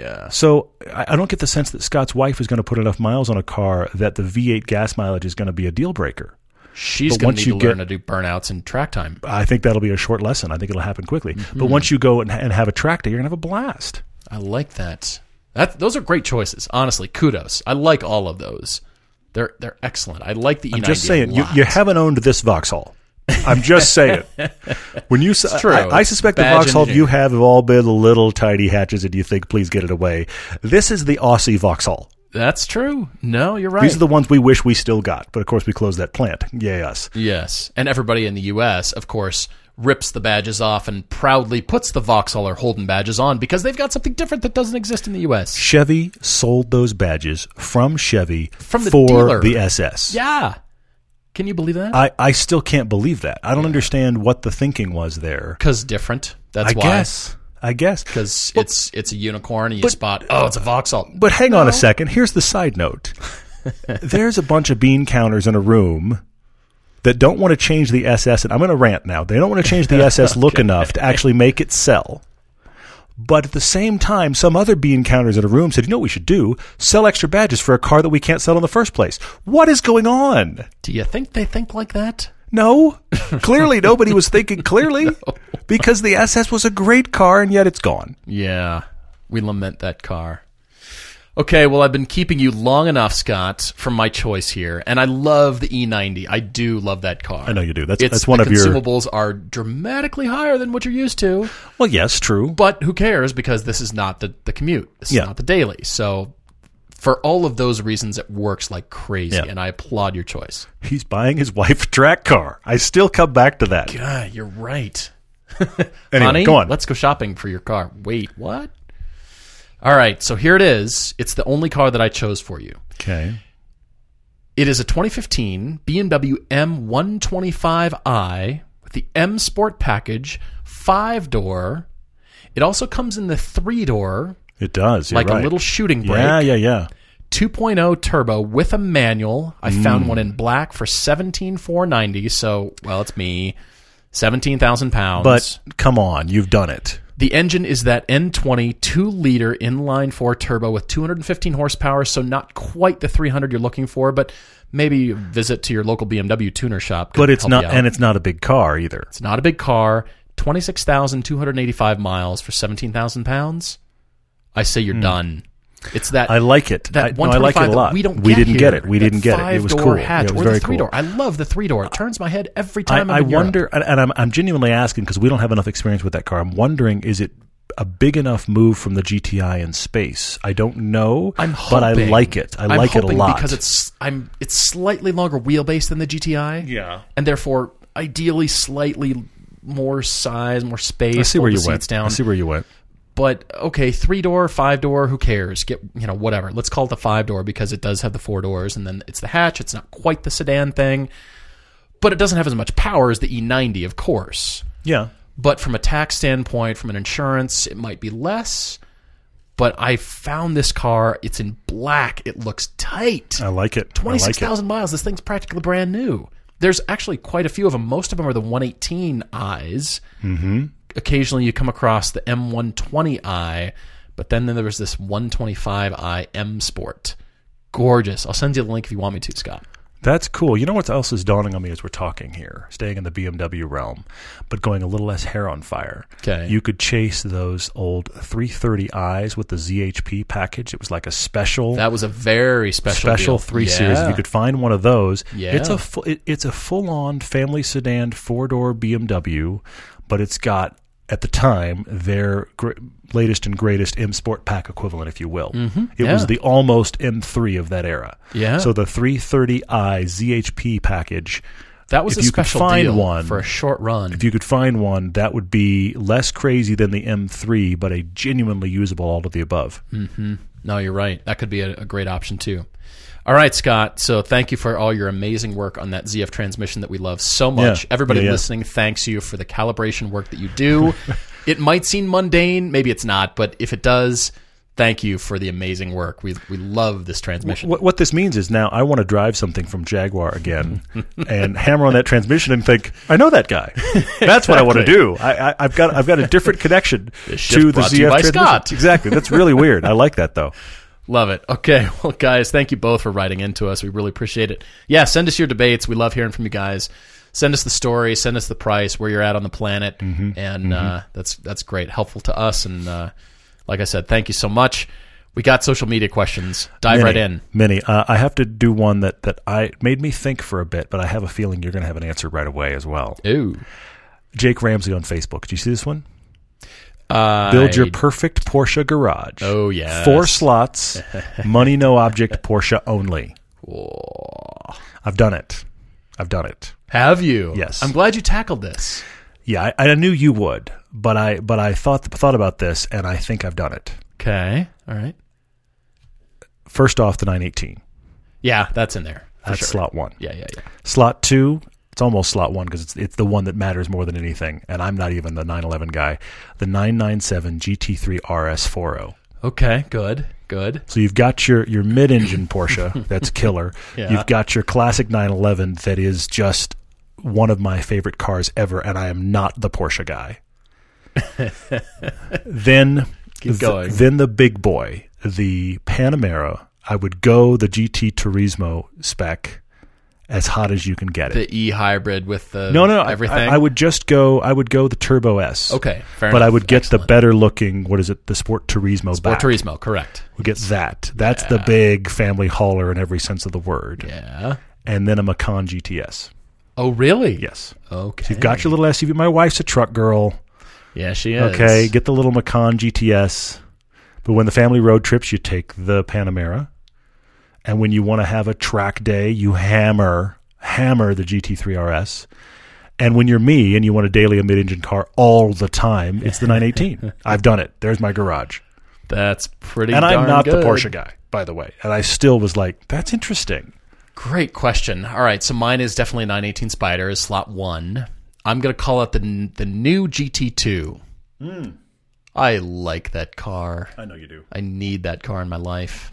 So I don't get the sense that Scott's wife is going to put enough miles on a car that the V8 gas mileage is going to be a deal breaker. She's But going once to you need to learn to do burnouts and track time. I think that'll be a short lesson. I think it'll happen quickly. But once you go and have a track day, you're going to have a blast. I like that. Those are great choices. Honestly, kudos. I like all of those. They're excellent. I like the E90 I'm just saying, a lot. you haven't owned this Vauxhall. I'm just saying. When you, true. I suspect the Badge Vauxhall engineer. you have all been the little tiny hatches, and you think, please get it away. This is the Aussie Vauxhall. That's true. No, you're right. These are the ones we wish we still got, but of course we closed that plant. Yay us. Yes. And everybody in the U.S., of course, rips the badges off and proudly puts the Vauxhall or Holden badges on because they've got something different that doesn't exist in the U.S. Chevy sold those badges from Chevy From the for dealer. the SS. Yeah. Can you believe that? I still can't believe that. I don't understand what the thinking was there. Because different. That's why. I guess. Because it's a unicorn and you spot, it's a Vauxhall. But hang on a second. Here's the side note. There's a bunch of bean counters in a room that don't want to change the SS. And I'm going to rant now. They don't want to change the SS look enough to actually make it sell. But at the same time, some other bean counters in a room said, you know what we should do? Sell extra badges for a car that we can't sell in the first place. What is going on? Do you think they think like that? No. Clearly, nobody was thinking clearly because the SS was a great car and yet it's gone. Yeah. We lament that car. Okay, well, I've been keeping you long enough, Scott, from my choice here, and I love the E90. I do love that car. I know you do. That's one of your... consumables are dramatically higher than what you're used to. Well, yes, true. But who cares, because this is not the commute. This is not the daily. So for all of those reasons, it works like crazy, and I applaud your choice. He's buying his wife a track car. I still come back to that. God, you're right. Anyway, Honey, go on. let's go shopping for your car. Wait, what? All right, so here it is. It's the only car that I chose for you. Okay. It is a 2015 BMW M125i with the M Sport package, 5-door. It also comes in the 3-door, It does. You're like right. a little shooting brake. Yeah. 2.0 turbo with a manual. I found one in black for $17,490. So, well, it's me. 17,000 pounds. But come on, you've done it. The engine is that N20 2-liter inline-4 turbo with 215 horsepower, so not quite the 300 you're looking for, but maybe a visit to your local BMW tuner shop. But it's help not, you out. and it's not a big car either. It's not a big car. 26,285 miles for 17,000 pounds. I say you're done. It's that. I like it. That I like it a 125 lot. that we don't We get didn't here. get it. We That didn't get it. It was 5-door cool. hatch, Yeah, it was or very the 3-door. cool. I love the 3-door. It turns my head every time I I'm in Europe. wonder, and I'm genuinely asking because we don't have enough experience with that car. I'm wondering, is it a big enough move from the GTI in space? I don't know, I'm but I hoping- like it. I'm like it a hoping lot. because it's slightly longer wheelbase than the GTI. Yeah. And therefore, ideally, slightly more size, more space. I see fold where the you went. seats down. I see where you went. But okay, 3-door, 5-door, who cares? Get whatever. Let's call it the 5-door because it does have the 4 doors, and then it's the hatch. It's not quite the sedan thing. but it doesn't have as much power as the E90, of course. Yeah. But from a tax standpoint, from an insurance, it might be less. But I found this car. It's in black. It looks tight. I like it. 26,000 miles. This thing's practically brand new. There's actually quite a few of them. Most of them are the 118i's. Mm-hmm. Occasionally you come across the M120i, but then there was this 125i M Sport. Gorgeous. I'll send you the link if you want me to, Scott. That's cool. You know what else is dawning on me as we're talking here, staying in the BMW realm, but going a little less hair on fire. Okay. You could chase those old 330i's with the ZHP package. It was like a special. That was a very special deal. 3 Series. If you could find one of those, Yeah. it's a full-on family sedan 4-door BMW, but it's got, at the time, their latest and greatest M Sport pack equivalent, if you will. Mm-hmm. It was the almost M3 of that era. Yeah. So the 330i ZHP package, That was if a you could special find deal one, for a short run. if you could find one, that would be less crazy than the M3, but a genuinely usable all of the above. Mm-hmm. No, you're right. That could be a great option too. All right, Scott. So thank you for all your amazing work on that ZF transmission that we love so much. Yeah. Everybody Yeah. listening thanks you for the calibration work that you do. It might seem mundane, maybe it's not, but if it does, thank you for the amazing work. We love this transmission. What this means is now I want to drive something from Jaguar again and hammer on that transmission and think, I know that guy. That's what I want to do. I've got a different connection This to shift the brought to you ZF by transmission. Scott. Exactly. That's really weird. I like that, though. Love it. Okay. Well, guys, thank you both for writing into us. We really appreciate it. Yeah, send us your debates. We love hearing from you guys. Send us the story. Send us the price, where you're at on the planet. And that's great. Helpful to us. And like I said, thank you so much. We got social media questions. Dive right in. Many. I have to do one that I made me think for a bit, but I have a feeling you're going to have an answer right away as well. Ooh. Jake Ramsey on Facebook. Did you see this one? Build your perfect Porsche garage. Oh, yes. 4 slots, money no object, Porsche only. Whoa. I've done it. Have you? Yes. I'm glad you tackled this. Yeah, I knew you would, but I thought about this, and I think I've done it. Okay. All right. First off, the 918. Yeah, that's in there. For That's sure. slot 1. Yeah. Slot 2, it's almost slot 1 because it's the one that matters more than anything, and I'm not even the 911 guy. The 997 GT3 RS40. Okay, good. So you've got your mid-engine Porsche, that's killer. Yeah. You've got your classic 911 that is just one of my favorite cars ever, and I am not the Porsche guy. Then Keep going. Then the big boy, the Panamera. I would go the GT Turismo spec, as hot as you can get it. The E-hybrid with the everything? I would go the Turbo S. Okay, fair But enough. I would get Excellent. the better looking, the Sport Turismo Sport back. Turismo, correct. We get that. That's the big family hauler in every sense of the word. Yeah. And then a Macan GTS. Oh, really? Yes. Okay. So you've got your little SUV. My wife's a truck girl. Yeah, she is. Okay, get the little Macan GTS. But when the family road trips, you take the Panamera. And when you want to have a track day, you hammer the GT3 RS. And when you're me and you want a daily a mid-engine car all the time, it's the 918. I've done it. There's my garage. That's pretty And darn I'm not good. the Porsche guy, by the way. And I still was like, that's interesting. Great question. All right, so mine is definitely 918 Spider, is slot 1. I'm going to call it the new GT2. I like that car. I know you do. I need that car in my life.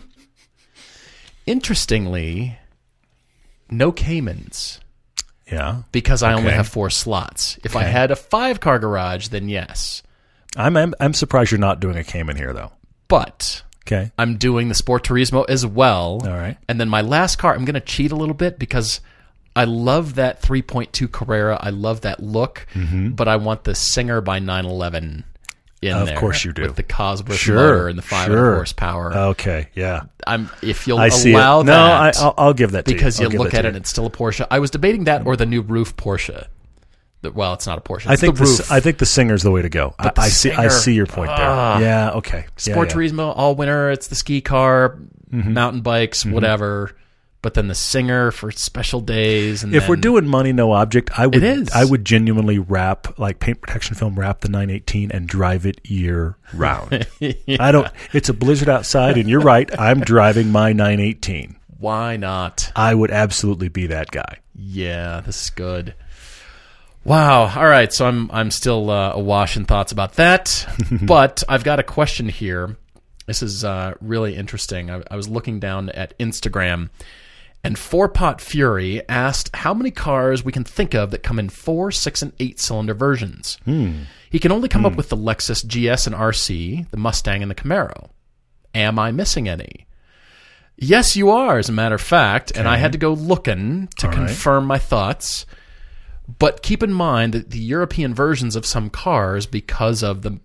Interestingly, no Caymans, Yeah. because I only Okay. have 4 slots. If I Okay. had a 5-car garage, then yes. I'm surprised you're not doing a Cayman here, though. But Okay. I'm doing the Sport Turismo as well. All right. And then my last car, I'm going to cheat a little bit because I love that 3.2 Carrera. I love that look, but I want the Singer by 911 in Of there. course you do. With the Cosworth Sure, motor and the 500 sure. horsepower. Okay. Yeah. If you'll I see allow it. No, that. I'll give that to you. because I'll you give look that at to it and it's still a Porsche. I was debating that or the new roof Porsche. Well, it's not a Porsche. It's I think the Singer's the way to go. But the I Singer- see your point there. Yeah. Okay. Sport yeah. Turismo, all winter. It's the ski car, mountain bikes, whatever. But then the Singer for special days. And If then, we're doing money no object, I is. would genuinely wrap, like paint protection film, wrap the 918 and drive it year round. I don't. It's a blizzard outside, and you're right. I'm driving my 918. Why not? I would absolutely be that guy. Yeah, this is good. Wow. All right. So I'm still awash in thoughts about that. But I've got a question here. This is really interesting. I was looking down at Instagram, and 4-Pot Fury asked how many cars we can think of that come in 4, 6, and 8-cylinder versions. He can only come up with the Lexus GS and RC, the Mustang, and the Camaro. Am I missing any? Yes, you are, as a matter of fact. And I had to go looking to confirm my thoughts. But keep in mind that the European versions of some cars, because of the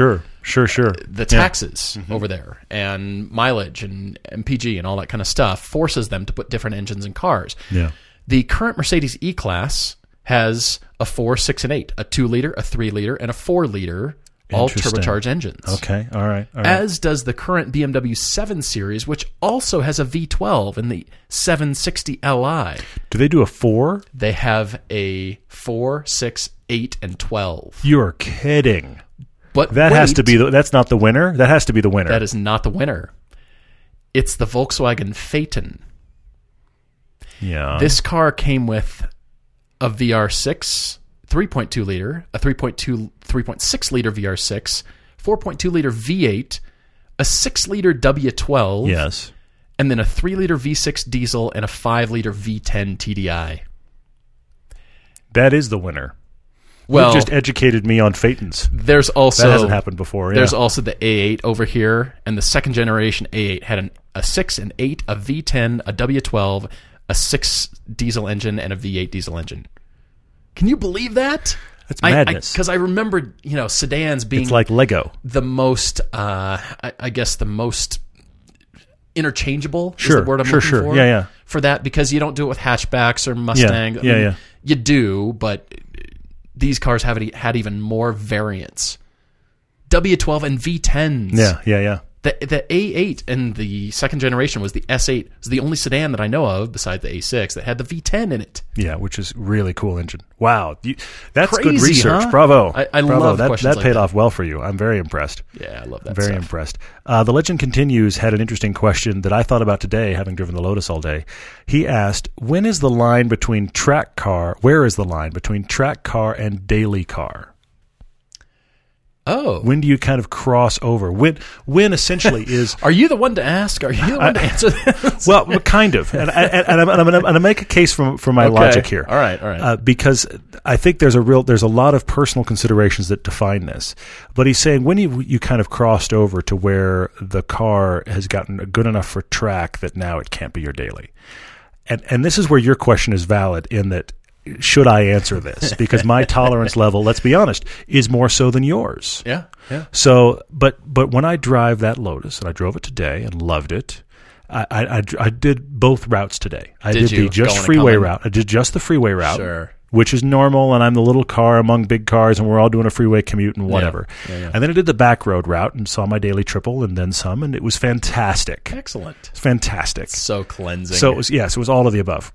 the taxes over there and mileage and MPG and all that kind of stuff, forces them to put different engines in cars. Yeah. The current Mercedes E-Class has a 4, 6, and 8, a 2-liter, a 3-liter, and a 4-liter, all turbocharged engines. Okay, all right. As does the current BMW 7 Series, which also has a V12 in the 760 Li. Do they do a 4? They have a 4, 6, 8, and 12. You're kidding. But that has to be that's not the winner? That has to be the winner. That is not the winner. It's the Volkswagen Phaeton. Yeah. This car came with a VR6, 3.2 liter, a 3.6 liter VR6, 4.2 liter V8, a 6 liter W12, yes, and then a 3 liter V6 diesel and a 5 liter V10 TDI. That is the winner. Well, you just educated me on Phaetons. There's also that hasn't happened before. There's also the A8 over here, and the second generation A8 had a 6 and 8, a V10, a W12, a 6 diesel engine, and a V8 diesel engine. Can you believe that? That's madness. Because I remember, sedans being it's like Lego. The most, I guess, the most interchangeable. Sure, is the word I'm looking for. Yeah. For that, because you don't do it with hatchbacks or Mustang. Yeah. You do, but these cars had even more variants. W12 and V10s. Yeah. The A8 in the second generation was the S8. It was the only sedan that I know of, besides the A6, that had the V10 in it. Yeah, which is really cool engine. Wow. That's Crazy, good research. Huh? Bravo. I love that. Questions That paid off well for you. I'm very impressed. Yeah, I love that Very stuff. impressed. The Legend Continues had an interesting question that I thought about today, having driven the Lotus all day. He asked, where is the line between track car and daily car? Oh. When do you kind of cross over? When essentially is... Are you the one to ask? Are you the one to answer this? Well, kind of. And I'm going to make a case for my logic here. All right. Because I think there's a lot of personal considerations that define this. But he's saying when you kind of crossed over to where the car has gotten good enough for track that now it can't be your daily. And this is where your question is valid in that, should I answer this? Because my tolerance level, let's be honest, is more so than yours. Yeah. So, but when I drive that Lotus, and I drove it today and loved it, I did both routes today. I did the just freeway route. I did just the freeway route, sure, which is normal, and I'm the little car among big cars, and we're all doing a freeway commute and whatever. Yeah. And then I did the back road route and saw my daily triple and then some, and it was fantastic. Excellent. It's fantastic. It's so cleansing. So it was all of the above.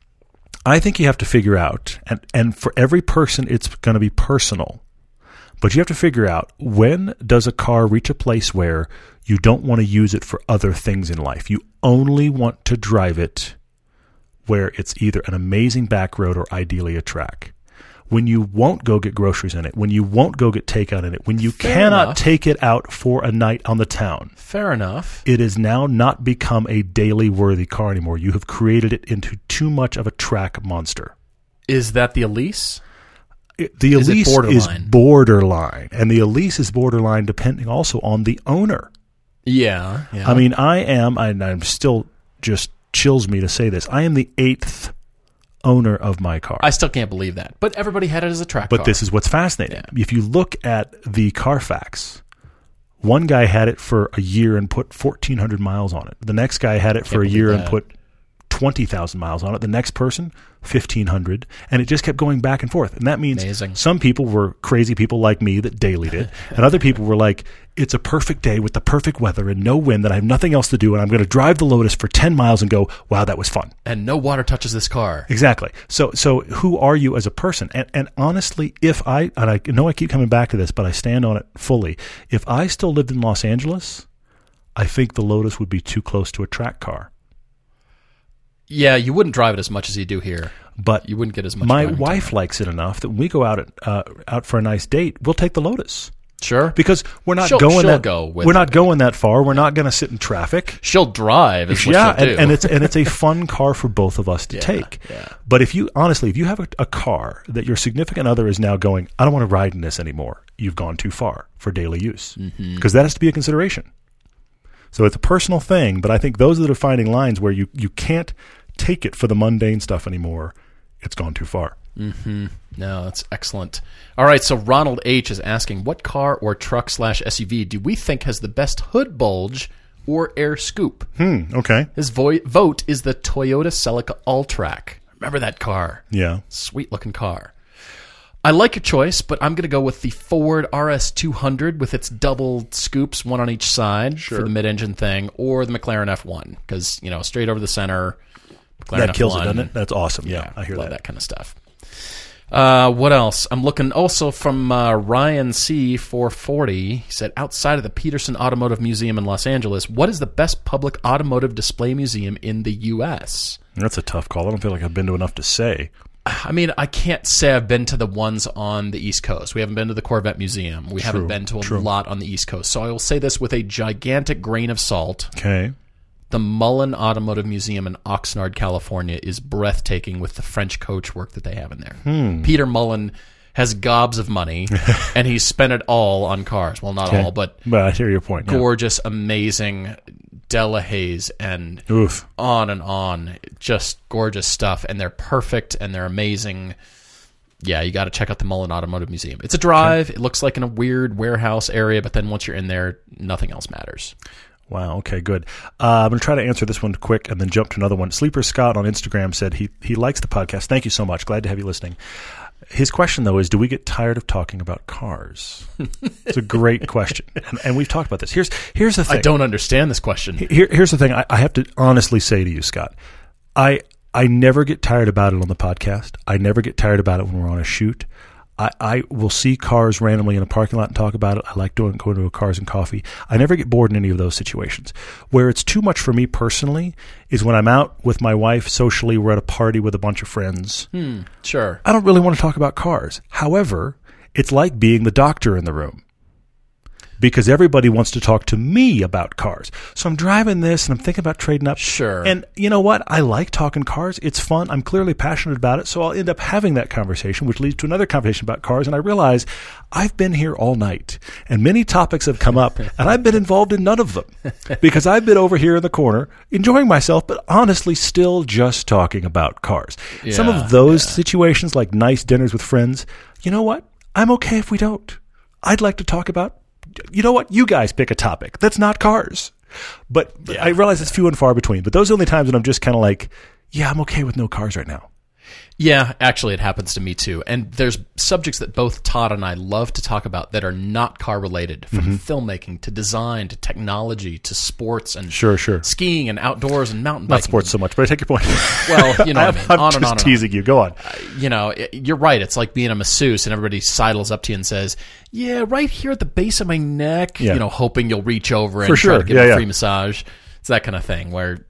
I think you have to figure out, and for every person it's going to be personal, but you have to figure out, when does a car reach a place where you don't want to use it for other things in life? You only want to drive it where it's either an amazing back road or ideally a track. When you won't go get groceries in it, when you won't go get takeout in it, when you cannot take it out for a night on the town. Fair enough. It has now not become a daily worthy car anymore. You have created it into too much of a track monster. Is that the Elise? The Elise is borderline. And the Elise is borderline depending also on the owner. Yeah. I mean, I'm still just chills me to say this. I am the 8th owner of my car. I still can't believe that. But everybody had it as a track car. But this is what's fascinating. Yeah. If you look at the Carfax, one guy had it for a year and put 1,400 miles on it. The next guy had it for a year and put 20,000 miles on it. The next person, 1,500. And it just kept going back and forth. And that means some people were crazy people like me that dailied it. And other people were like, it's a perfect day with the perfect weather and no wind that I have nothing else to do. And I'm going to drive the Lotus for 10 miles and go, wow, that was fun. And no water touches this car. Exactly. So who are you as a person? And honestly, and I know I keep coming back to this, but I stand on it fully. If I still lived in Los Angeles, I think the Lotus would be too close to a track car. Yeah, you wouldn't drive it as much as you do here. But you wouldn't get as much. My driving wife time. likes it enough that when we go out for a nice date, we'll take the Lotus. Sure. Because we're not She'll going that far. We're not going to sit in traffic. She'll drive is what she'll do. and it's a fun car for both of us to take. Yeah. But if you have a car that your significant other is now going, I don't want to ride in this anymore, you've gone too far for daily use. Because that has to be a consideration. So it's a personal thing, but I think those are the defining lines where you can't take it for the mundane stuff anymore. It's gone too far. Mm-hmm. No, that's excellent. All right, so Ronald H. is asking, what car or truck/SUV do we think has the best hood bulge or air scoop? Okay. His vote is the Toyota Celica Alltrack. Remember that car? Yeah. Sweet-looking car. I like your choice, but I'm going to go with the Ford RS200 with its double scoops, one on each side for the mid-engine thing, or the McLaren F1, because, straight over the center, McLaren That F1, kills it, doesn't it? That's awesome. Yeah, I hear love that kind of stuff. What else? I'm looking also from Ryan C. 440. He said, outside of the Peterson Automotive Museum in Los Angeles, what is the best public automotive display museum in the U.S.? That's a tough call. I don't feel like I've been to enough to say. I mean, I can't say I've been to the ones on the East Coast. We haven't been to the Corvette Museum. We haven't been to a lot on the East Coast. So I will say this with a gigantic grain of salt. Okay. The Mullen Automotive Museum in Oxnard, California is breathtaking with the French coach work that they have in there. Peter Mullen has gobs of money, and he's spent it all on cars. Well, not all, but I hear your point. Gorgeous, amazing Delahaye's and on. Just gorgeous stuff, and they're perfect, and they're amazing. Yeah, you got to check out the Mullen Automotive Museum. It's a drive. It looks like in a weird warehouse area, but then once you're in there, nothing else matters. Wow. Okay, good. I'm going to try to answer this one quick and then jump to another one. Sleeper Scott on Instagram said he likes the podcast. Thank you so much. Glad to have you listening. His question, though, is do we get tired of talking about cars? It's a great question. And we've talked about this. Here's the thing. I don't understand this question. Here's the thing. I have to honestly say to you, Scott, I never get tired about it on the podcast. I never get tired about it when we're on a shoot. I will see cars randomly in a parking lot and talk about it. I like going to a Cars and Coffee. I never get bored in any of those situations. Where it's too much for me personally is when I'm out with my wife socially, we're at a party with a bunch of friends. Sure. I don't really want to talk about cars. However, it's like being the doctor in the room. Because everybody wants to talk to me about cars. So I'm driving this and I'm thinking about trading up. Sure. And you know what? I like talking cars. It's fun. I'm clearly passionate about it. So I'll end up having that conversation, which leads to another conversation about cars. And I realize I've been here all night and many topics have come up and I've been involved in none of them because I've been over here in the corner enjoying myself, but honestly still just talking about cars. Yeah, Some of those situations like nice dinners with friends, you know what? I'm okay if we don't. I'd like to talk about, you know what? You guys pick a topic. That's not cars. But I realize it's few and far between. But those are the only times when I'm just kind of like, yeah, I'm okay with no cars right now. Yeah, actually, it happens to me too. And there's subjects that both Todd and I love to talk about that are not car-related, from filmmaking to design to technology to sports and skiing and outdoors and mountain biking. Not sports so much, but I take your point. Well, you know what I mean. I'm On just and on teasing you. Go on. You're right. It's like being a masseuse and everybody sidles up to you and says, yeah, right here at the base of my neck, hoping you'll reach over and try to give a free massage. It's that kind of thing where,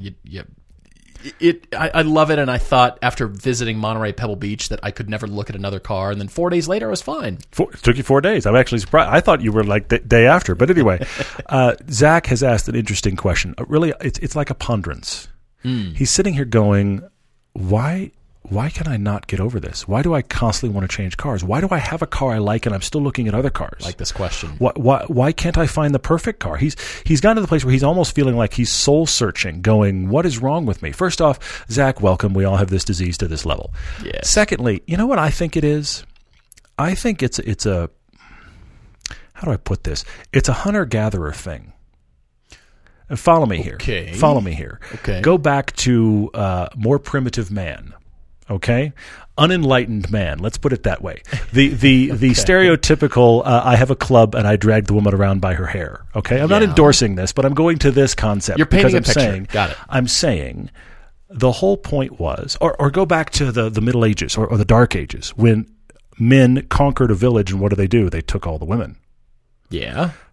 I love it, and I thought after visiting Monterey Pebble Beach that I could never look at another car, and then 4 days later I was fine. It took you 4 days. I'm actually surprised. I thought you were like the day after, but anyway. Zach has asked an interesting question. Really, it's like a ponderance. He's sitting here going, why can I not get over this? Why do I constantly want to change cars? Why do I have a car I like and I'm still looking at other cars? Like this question. Why can't I find the perfect car? He's gotten to the place where he's almost feeling like he's soul searching, going, what is wrong with me? First off, Zach, welcome. We all have this disease to this level. Yes. Secondly, you know what I think it is? I think it's a how do I put this? It's a hunter-gatherer thing. Follow me here. Follow me here. Okay. Go back to more primitive man. Okay, unenlightened man. Let's put it that way. The stereotypical. I have a club and I drag the woman around by her hair. Okay, I'm not endorsing this, but I'm going to this concept. You're painting because a picture. Saying, Got it. I'm saying the whole point was, or go back to the Middle Ages or the Dark Ages when men conquered a village, and what do? They took all the women. Yeah.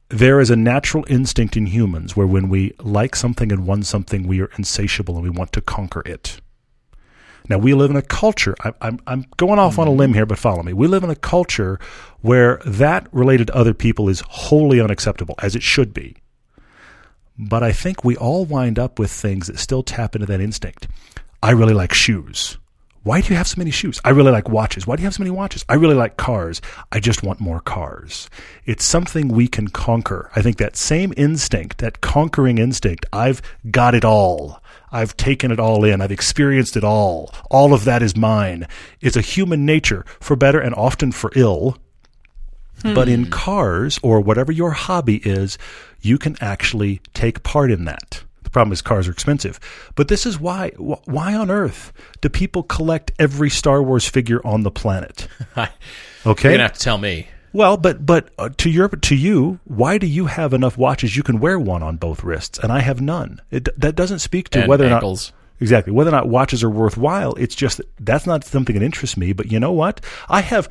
there is a natural instinct in humans where when we like something and want something, we are insatiable and we want to conquer it. Now, we live in a culture, I'm going off on a limb here, but follow me. We live in a culture where that related to other people is wholly unacceptable, as it should be. But I think we all wind up with things that still tap into that instinct. I really like shoes. Why do you have so many shoes? I really like watches. Why do you have so many watches? I really like cars. I just want more cars. It's something we can conquer. I think that same instinct, that conquering instinct, I've got it all. I've taken it all in. I've experienced it all. All of that is mine. It's a human nature, for better and often for ill. But in cars, or whatever your hobby is, you can actually take part in that. The problem is cars are expensive. But this is why on earth do people collect every Star Wars figure on the planet? Okay? You're going to have to tell me. Well, but to you, why do you have enough watches you can wear one on both wrists, and I have none? That doesn't speak to whether ankles. Or not... Exactly. Whether or not watches are worthwhile, it's just that's not something that interests me. But you know what? I have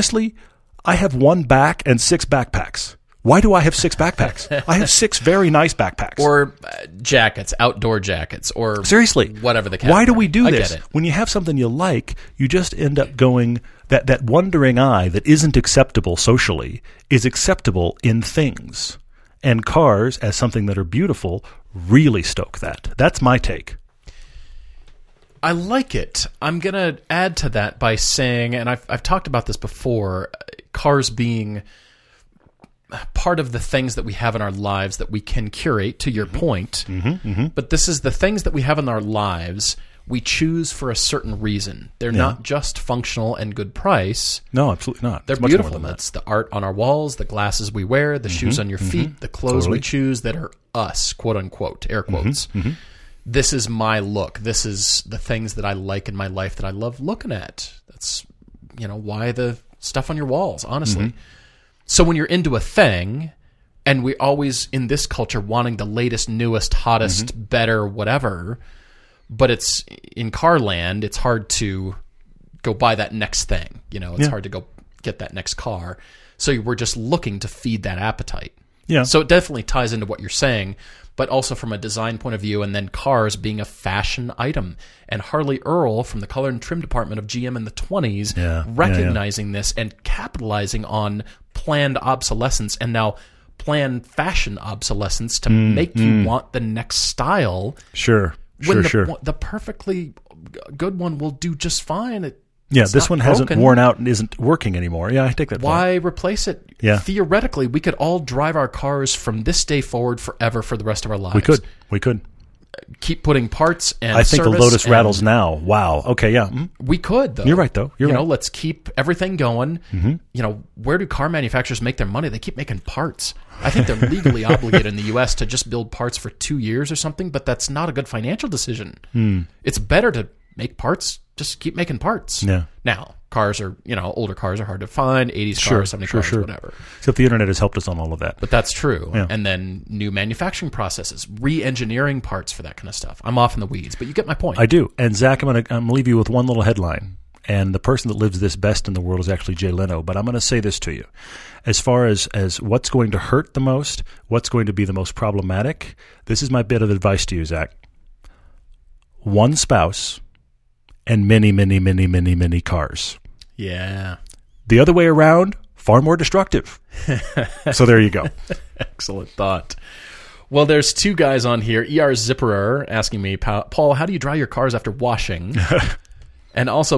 one back and 6 backpacks. Why do I have 6 backpacks? I have 6 very nice backpacks. Or jackets, outdoor jackets, or seriously, whatever the category. Why do we do I this? Get it. When you have something you like, you just end up going, that wandering eye that isn't acceptable socially is acceptable in things. And cars, as something that are beautiful, really stoke that. That's my take. I like it. I'm going to add to that by saying, and I've talked about this before, cars being part of the things that we have in our lives that we can curate, to your point. But this is the things that we have in our lives we choose for a certain reason. They're not just functional and good price. No, absolutely not. They're beautiful. That's the art on our walls, the glasses we wear, the shoes on your feet, the clothes we choose that are us, quote unquote, air quotes. This is my look. This is the things that I like in my life that I love looking at. That's, why the stuff on your walls, honestly. So when you're into a thing, and we always, in this culture, wanting the latest, newest, hottest, better, whatever, but it's in car land, it's hard to go buy that next thing. It's hard to go get that next car. So we're just looking to feed that appetite. Yeah. So it definitely ties into what you're saying, but also from a design point of view, and then cars being a fashion item. And Harley Earl from the color and trim department of GM in the 20s, recognizing this and capitalizing on planned obsolescence and now planned fashion obsolescence to make you want the next style. Sure. The perfectly good one will do just fine. This one hasn't worn out and isn't working anymore. Yeah, I take that point. Why replace it? Yeah. Theoretically, we could all drive our cars from this day forward forever for the rest of our lives. We could. Keep putting parts and I think the Lotus rattles now. Wow. Okay, yeah. We could, though. You're right, though. You're right. Let's keep everything going. Where do car manufacturers make their money? They keep making parts. I think they're legally obligated in the U.S. to just build parts for 2 years or something, but that's not a good financial decision. It's better to make parts, just keep making parts. Yeah. Now, cars are, older cars are hard to find, 80s cars, 70s cars, whatever. Except the internet has helped us on all of that. But that's true. Yeah. And then new manufacturing processes, re-engineering parts for that kind of stuff. I'm off in the weeds, but you get my point. I do. And Zach, I'm going to leave you with one little headline. And the person that lives this best in the world is actually Jay Leno. But I'm going to say this to you. As far as what's going to hurt the most, what's going to be the most problematic, this is my bit of advice to you, Zach. One spouse and many, many, many, many, many cars. Yeah. The other way around, far more destructive. So there you go. Excellent thought. Well, there's 2 guys on here. E.R. Zipperer asking me, Paul, how do you dry your cars after washing? And also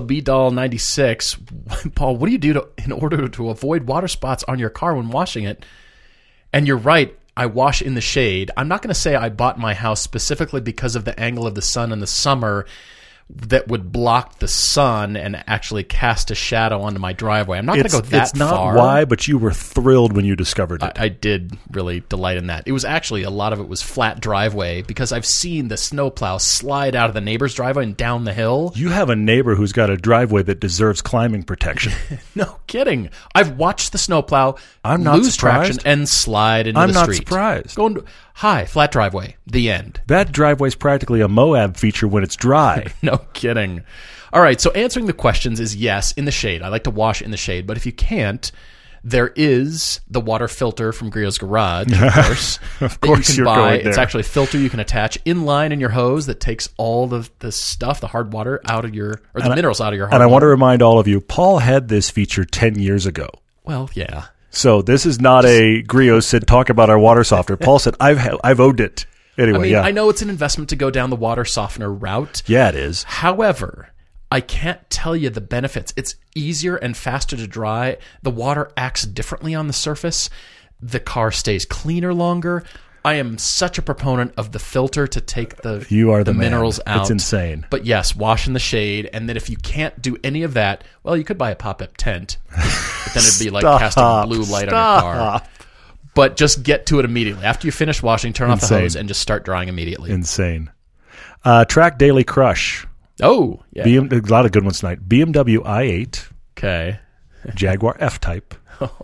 BDoll96, Paul, what do you do in order to avoid water spots on your car when washing it? And you're right. I wash in the shade. I'm not going to say I bought my house specifically because of the angle of the sun in the summer that would block the sun and actually cast a shadow onto my driveway. I'm not going to go that far. It's not why, but you were thrilled when you discovered it. I did really delight in that. It was actually, a lot of it was flat driveway because I've seen the snowplow slide out of the neighbor's driveway and down the hill. You have a neighbor who's got a driveway that deserves climbing protection. No kidding. I've watched the snowplow lose traction and slide into the street. I'm not surprised. Hi, flat driveway. The end. That driveway's practically a Moab feature when it's dry. No kidding. All right, so answering the questions is yes, in the shade. I like to wash in the shade, but if you can't, There is the water filter from Griot's Garage, of course. Of course, that you you're can buy. going there. It's actually a filter you can attach in line in your hose that takes all the stuff, the hard water out of your, or the minerals out of your hard And I water. want to remind all of you, Paul had this feature 10 years ago. Well, yeah. So this is not a Griot said, talk about our water softener. Paul said, I've owned it. Anyway, I mean, yeah. I know it's an investment to go down the water softener route. Yeah, it is. However, I can't tell you the benefits. It's easier and faster to dry. The water acts differently on the surface. The car stays cleaner longer. I am such a proponent of the filter to take the man. minerals out. It's insane. But yes, wash in the shade. And then if you can't do any of that, well, you could buy a pop-up tent. But then it'd be like casting blue light on your car. But just get to it immediately. After you finish washing, turn off the hose and just start drying immediately. Insane. Track Daily Crush. Oh, yeah. A lot of good ones tonight. BMW i8, Okay. Jaguar F-Type,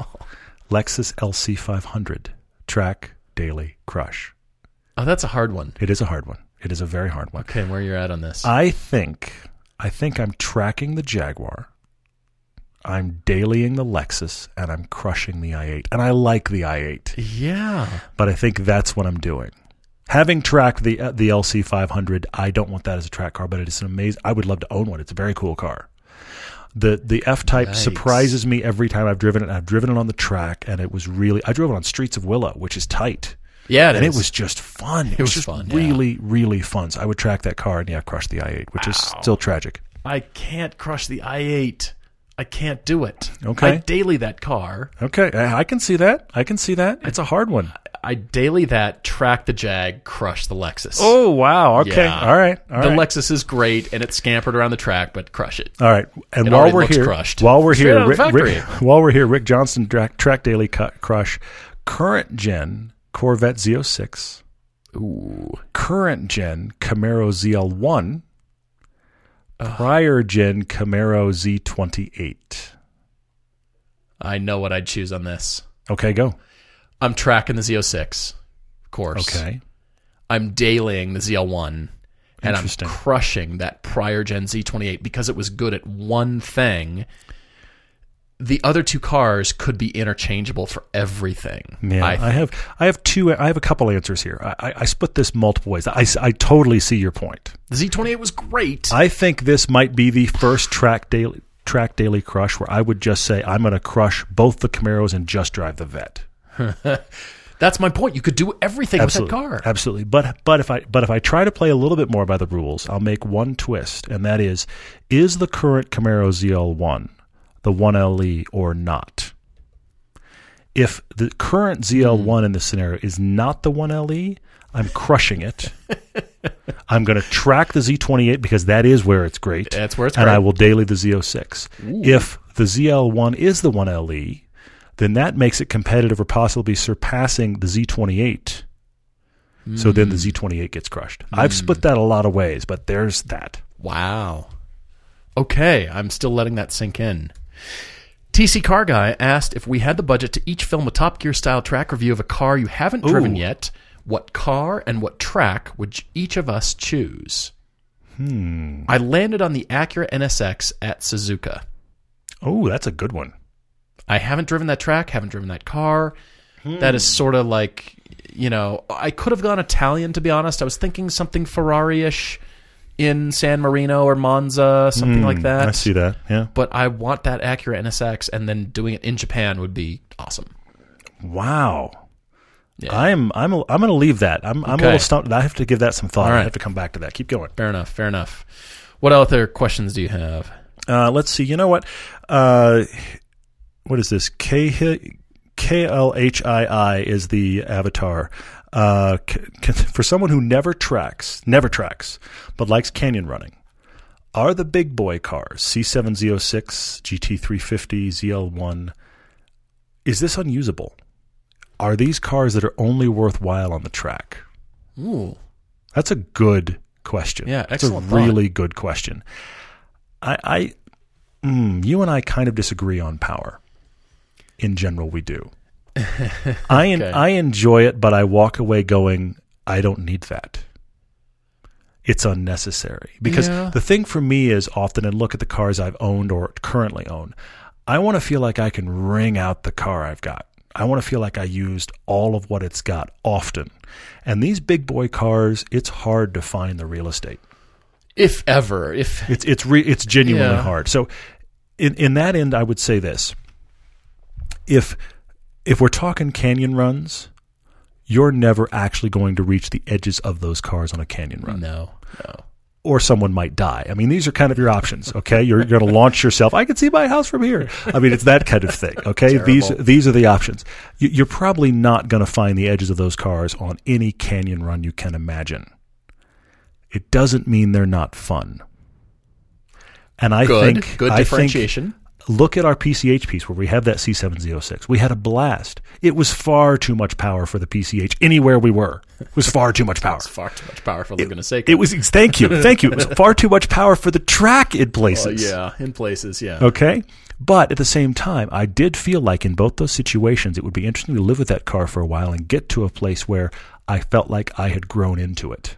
Lexus LC500. Track Daily Crush. Oh, that's a hard one. It is a hard one. It is a very hard one. Okay, where you're at on this? I think I'm tracking the Jaguar. I'm dailying the Lexus, and I'm crushing the i8. And I like the i8. Yeah. But I think that's what I'm doing. Having tracked the LC500, I don't want that as a track car, but it is an amazing. I would love to own one. It's a very cool car. The F-Type surprises me every time I've driven it. I've driven it on the track, and it was really. I drove it on streets of Willow, which is tight. Yeah, it was just fun. It was just fun, really, really fun. So I would track that car and crush the i8, which is still tragic. I can't crush the i8. I can't do it. Okay. I daily that car. Okay, I can see that. It's a hard one. I daily that, track the Jag, crush the Lexus. Oh, wow. Okay. Yeah. All right. The Lexus is great, and it scampered around the track, but crush it. All right. And It while already we're looks here, crushed. while we're Straight here, out of the factory. while we're here, Rick Johnston track daily crush, current gen Corvette Z06, current gen Camaro ZL1, prior gen Camaro Z28. I know what I'd choose on this. Okay, go. I'm tracking the Z06, of course. Okay. I'm dailying the ZL1, and I'm Interesting. crushing that prior gen Z28 because it was good at one thing. The other two cars could be interchangeable for everything. Yeah, I have a couple answers here. I split this multiple ways. I totally see your point. The Z28 was great. I think this might be the first track daily crush where I would just say I'm going to crush both the Camaros and just drive the Vet. That's my point. You could do everything with that car. Absolutely. But if I try to play a little bit more by the rules, I'll make one twist, and that is the current Camaro ZL1 the 1LE or not? If the current ZL1 in this scenario is not the 1LE, I'm crushing it. I'm going to track the Z28 because that is where it's great. That's where it's great. And great. I will daily the Z06. Ooh. If the ZL1 is the 1LE, then that makes it competitive or possibly surpassing the Z28. So then the Z28 gets crushed. I've split that a lot of ways, but there's that. Wow. Okay, I'm still letting that sink in. TC Car Guy asked if we had the budget to each film a Top Gear style track review of a car you haven't driven yet, what car and what track would each of us choose? I landed on the Acura NSX at Suzuka. Oh, that's a good one. I haven't driven that track, haven't driven that car. That is sort of like, I could have gone Italian, to be honest. I was thinking something Ferrari-ish in San Marino or Monza, something like that. I see that, yeah. But I want that Acura NSX, and then doing it in Japan would be awesome. Wow. Yeah. I'm going to leave that. I'm a little stumped. I have to give that some thought. All right. I have to come back to that. Keep going. Fair enough. What other questions do you have? Let's see. You know what? What is this? KLHII is the avatar. For someone who never tracks, but likes canyon running, are the big boy cars, C7 Z06, GT350, ZL1, is this unusable? Are these cars that are only worthwhile on the track? Ooh. That's a good question. Yeah, excellent. It's a really good question. You and I kind of disagree on power. In general, we do. I enjoy it, but I walk away going, I don't need that. It's unnecessary. Because the thing for me is often, and look at the cars I've owned or currently own, I want to feel like I can wring out the car I've got. I want to feel like I used all of what it's got often. And these big boy cars, it's hard to find the real estate. If ever. It's genuinely hard. So in that end, I would say this. If we're talking canyon runs, you're never actually going to reach the edges of those cars on a canyon run. No. Or someone might die. I mean, these are kind of your options, okay? You're going to launch yourself. I can see my house from here. I mean, it's that kind of thing, okay? These are the options. You're probably not going to find the edges of those cars on any canyon run you can imagine. It doesn't mean they're not fun. And I think good differentiation. Look at our PCH piece where we have that C706. We had a blast. It was far too much power for the PCH anywhere we were. It was far too much power. It's far too much power for Laguna Seca. It was. Thank you. It was far too much power for the track in places. In places, yeah. Okay? But at the same time, I did feel like in both those situations, it would be interesting to live with that car for a while and get to a place where I felt like I had grown into it.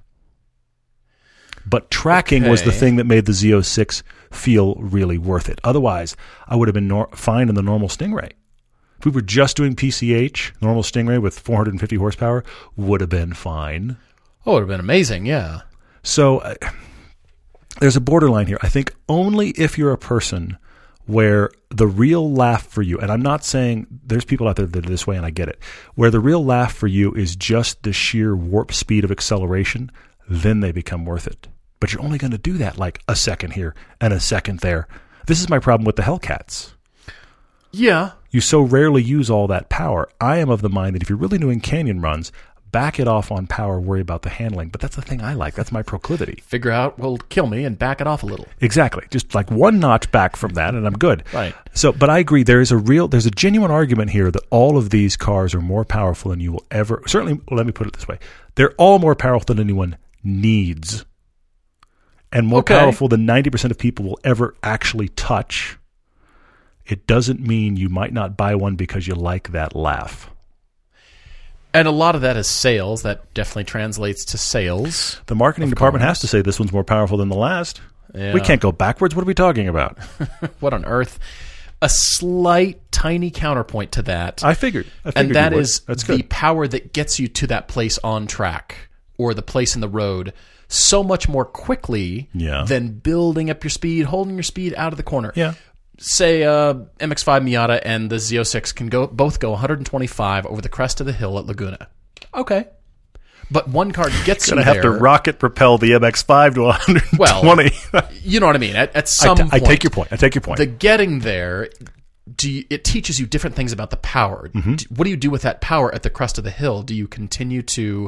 But tracking was the thing that made the Z06 feel really worth it. Otherwise, I would have been fine in the normal Stingray. If we were just doing PCH, normal Stingray with 450 horsepower would have been fine. Oh, it would have been amazing, yeah. So there's a borderline here. I think only if you're a person where the real laugh for you, and I'm not saying there's people out there that are this way and I get it, where the real laugh for you is just the sheer warp speed of acceleration, then they become worth it. But you're only going to do that like a second here and a second there. This is my problem with the Hellcats. Yeah. You so rarely use all that power. I am of the mind that if you're really doing canyon runs, back it off on power, worry about the handling. But that's the thing I like. That's my proclivity. Figure out what will kill me and back it off a little. Exactly. Just like one notch back from that and I'm good. Right. So, but I agree. There's a genuine argument here that all of these cars are more powerful than you will ever. Certainly, let me put it this way. They're all more powerful than anyone needs. And more powerful than 90% of people will ever actually touch. It doesn't mean you might not buy one because you like that laugh. And a lot of that is sales. That definitely translates to sales. The marketing department has to say this one's more powerful than the last. Yeah. We can't go backwards. What are we talking about? What on earth? A slight, tiny counterpoint to that. I figured and that is the power that gets you to that place on track or the place in the road so much more quickly than building up your speed, holding your speed out of the corner. Yeah. Say MX-5 Miata and the Z06 can both go 125 over the crest of the hill at Laguna. Okay. But one car gets you there. Going to have to rocket propel the MX-5 to 120. Well, you know what I mean. At some point. I take your point. The getting there, it teaches you different things about the power. Mm-hmm. What do you do with that power at the crest of the hill? Do you continue to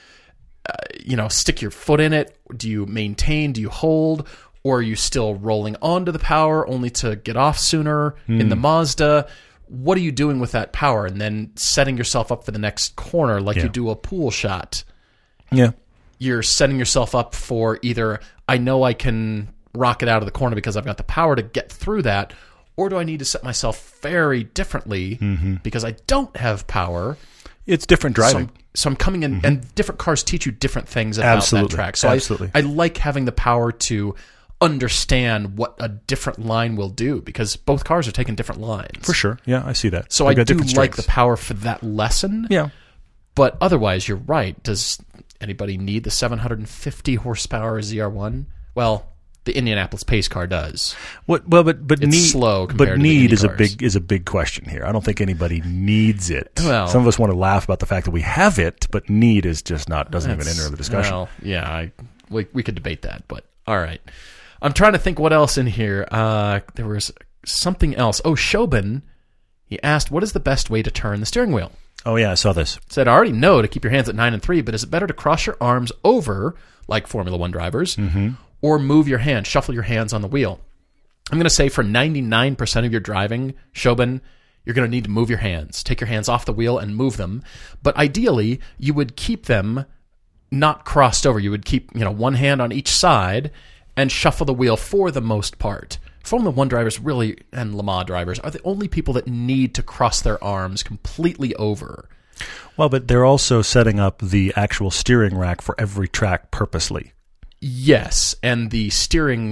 stick your foot in it? Do you maintain? Do you hold? Or are you still rolling onto the power only to get off sooner in the Mazda? What are you doing with that power? And then setting yourself up for the next corner like you do a pool shot. Yeah. You're setting yourself up for either, I know I can rocket out of the corner because I've got the power to get through that, or do I need to set myself very differently because I don't have power? It's different driving. So I'm coming in, and different cars teach you different things about that track. So I like having the power to understand what a different line will do because both cars are taking different lines. For sure. Yeah, I see that. So I do like the power for that lesson. Yeah. But otherwise, you're right. Does anybody need the 750 horsepower ZR1? Well, the Indianapolis pace car does. But it's need, slow compared but need to the is a big question here. I don't think anybody needs it. Well, some of us want to laugh about the fact that we have it, but need is just doesn't even enter the discussion. Well, yeah, we could debate that, but all right. I'm trying to think what else in here. There was something else. Oh, Shobin, he asked, what is the best way to turn the steering wheel? Oh, yeah, I saw this. Said, I already know to keep your hands at 9 and 3, but is it better to cross your arms over, like Formula One drivers, or move your hands, shuffle your hands on the wheel? I'm going to say for 99% of your driving, Shobin, you're going to need to move your hands. Take your hands off the wheel and move them. But ideally, you would keep them not crossed over. You would keep one hand on each side and shuffle the wheel for the most part. Formula One drivers really, and Le Mans drivers, are the only people that need to cross their arms completely over. Well, but they're also setting up the actual steering rack for every track purposely. Yes, and the steering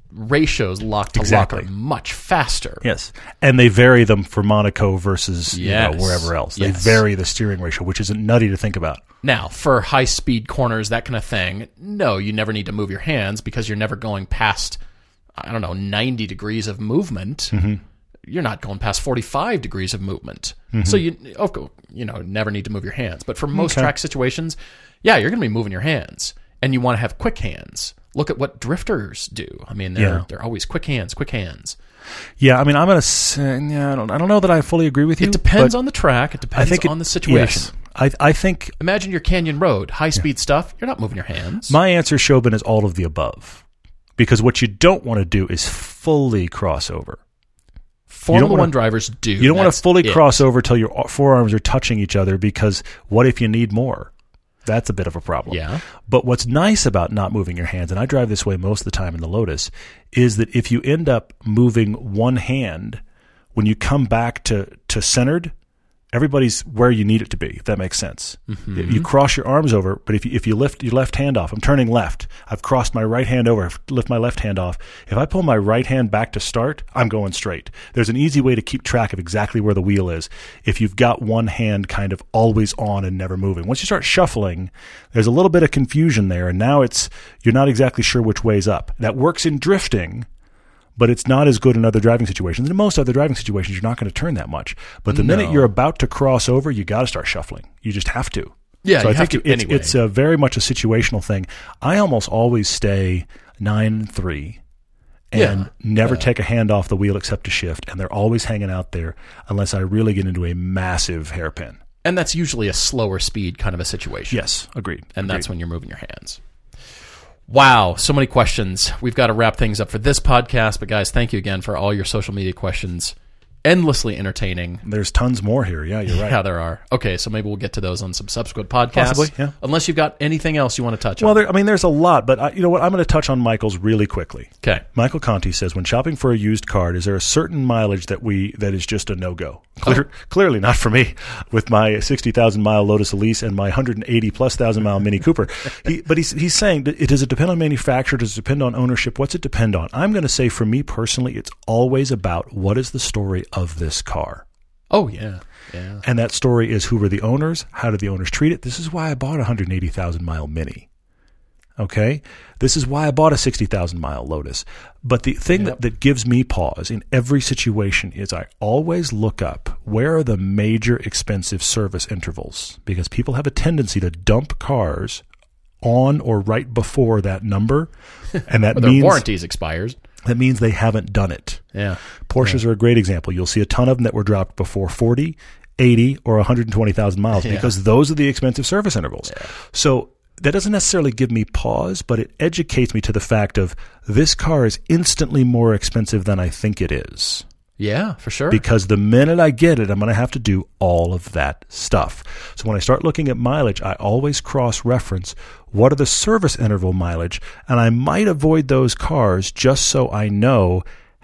ratios lock to lock are much faster. Yes. And they vary them for Monaco versus wherever else. They vary the steering ratio, which is nutty to think about. Now, for high-speed corners, that kind of thing, no, you never need to move your hands because you're never going past, 90 degrees of movement. Mm-hmm. You're not going past 45 degrees of movement. Mm-hmm. So you never need to move your hands. But for most track situations, you're going to be moving your hands. And you want to have quick hands. Look at what drifters do. I mean, they're always quick hands. Yeah, I mean, I'm going to say, I don't know that I fully agree with you. It depends on the track. It depends on the situation. Yes. I think... Imagine your Canyon Road, high-speed stuff. You're not moving your hands. My answer, Shobin, is all of the above. Because what you don't want to do is fully cross over. Formula One drivers do. You don't want to fully cross over till your forearms are touching each other, because what if you need more? That's a bit of a problem. Yeah. But what's nice about not moving your hands, and I drive this way most of the time in the Lotus, is that if you end up moving one hand, when you come back to centered, everybody's where you need it to be, if that makes sense. Mm-hmm. You cross your arms over, but if you lift your left hand off, I'm turning left. I've crossed my right hand over, I've lift my left hand off. If I pull my right hand back to start, I'm going straight. There's an easy way to keep track of exactly where the wheel is if you've got one hand kind of always on and never moving. Once you start shuffling, there's a little bit of confusion there, and now you're not exactly sure which way's up. That works in drifting, but it's not as good in other driving situations. In most other driving situations, you're not going to turn that much. But the minute you're about to cross over, you got to start shuffling. You just have to. Yeah, so I think have to anyway. It's very much a situational thing. I almost always stay 9-3 and never take a hand off the wheel except to shift, and they're always hanging out there unless I really get into a massive hairpin. And that's usually a slower speed kind of a situation. Yes, agreed. And that's when you're moving your hands. Wow, so many questions. We've got to wrap things up for this podcast, but guys, thank you again for all your social media questions. Endlessly entertaining. There's tons more here. Yeah, you're right. Yeah, there are. Okay, so maybe we'll get to those on some subsequent podcasts. Possibly, yeah. Unless you've got anything else you want to touch on. Well, there's a lot, but you know what? I'm going to touch on Michael's really quickly. Okay. Michael Conti says, when shopping for a used car, is there a certain mileage that is just a no-go? Clearly not for me, with my 60,000-mile Lotus Elise and my 180,000-plus mile Mini Cooper. But he's saying, does it depend on manufacturer? Does it depend on ownership? What's it depend on? I'm going to say, for me personally, it's always about what is the story of this car. Oh, yeah. Yeah. And that story is, who were the owners? How did the owners treat it? This is why I bought a 180,000-mile Mini. Okay? This is why I bought a 60,000-mile Lotus. But the thing that gives me pause in every situation is I always look up, where are the major expensive service intervals? Because people have a tendency to dump cars on or right before that number. And that means their warranties expires. That means they haven't done it. Yeah. Porsches are a great example. You'll see a ton of them that were dropped before 40, 80, or 120,000 miles because those are the expensive service intervals. Yeah. So that doesn't necessarily give me pause, but it educates me to the fact of, this car is instantly more expensive than I think it is. Yeah, for sure. Because the minute I get it, I'm going to have to do all of that stuff. So when I start looking at mileage, I always cross-reference what are the service interval mileage, and I might avoid those cars just so I know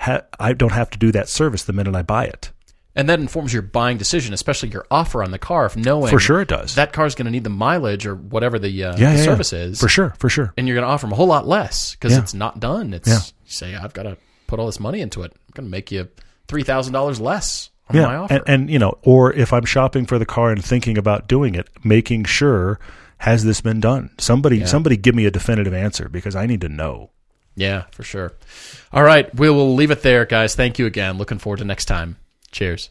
I don't have to do that service the minute I buy it. And that informs your buying decision, especially your offer on the car, of knowing for sure it does. That car's going to need the mileage or whatever the service is. For sure. And you're going to offer them a whole lot less because it's not done. It's you say, I've got to put all this money into it. I'm going to make you $3,000 less on my offer. And or if I'm shopping for the car and thinking about doing it, making sure, has this been done? Somebody give me a definitive answer, because I need to know. Yeah, for sure. All right, we will leave it there, guys. Thank you again. Looking forward to next time. Cheers.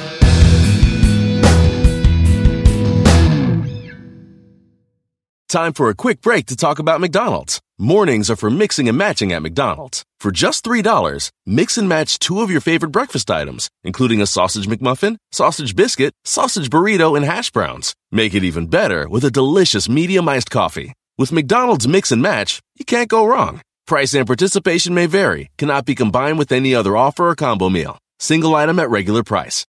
Time for a quick break to talk about McDonald's. Mornings are for mixing and matching at McDonald's. For just $3, mix and match 2 of your favorite breakfast items, including a sausage McMuffin, sausage biscuit, sausage burrito, and hash browns. Make it even better with a delicious medium iced coffee. With McDonald's Mix and Match, you can't go wrong. Price and participation may vary, cannot be combined with any other offer or combo meal. Single item at regular price.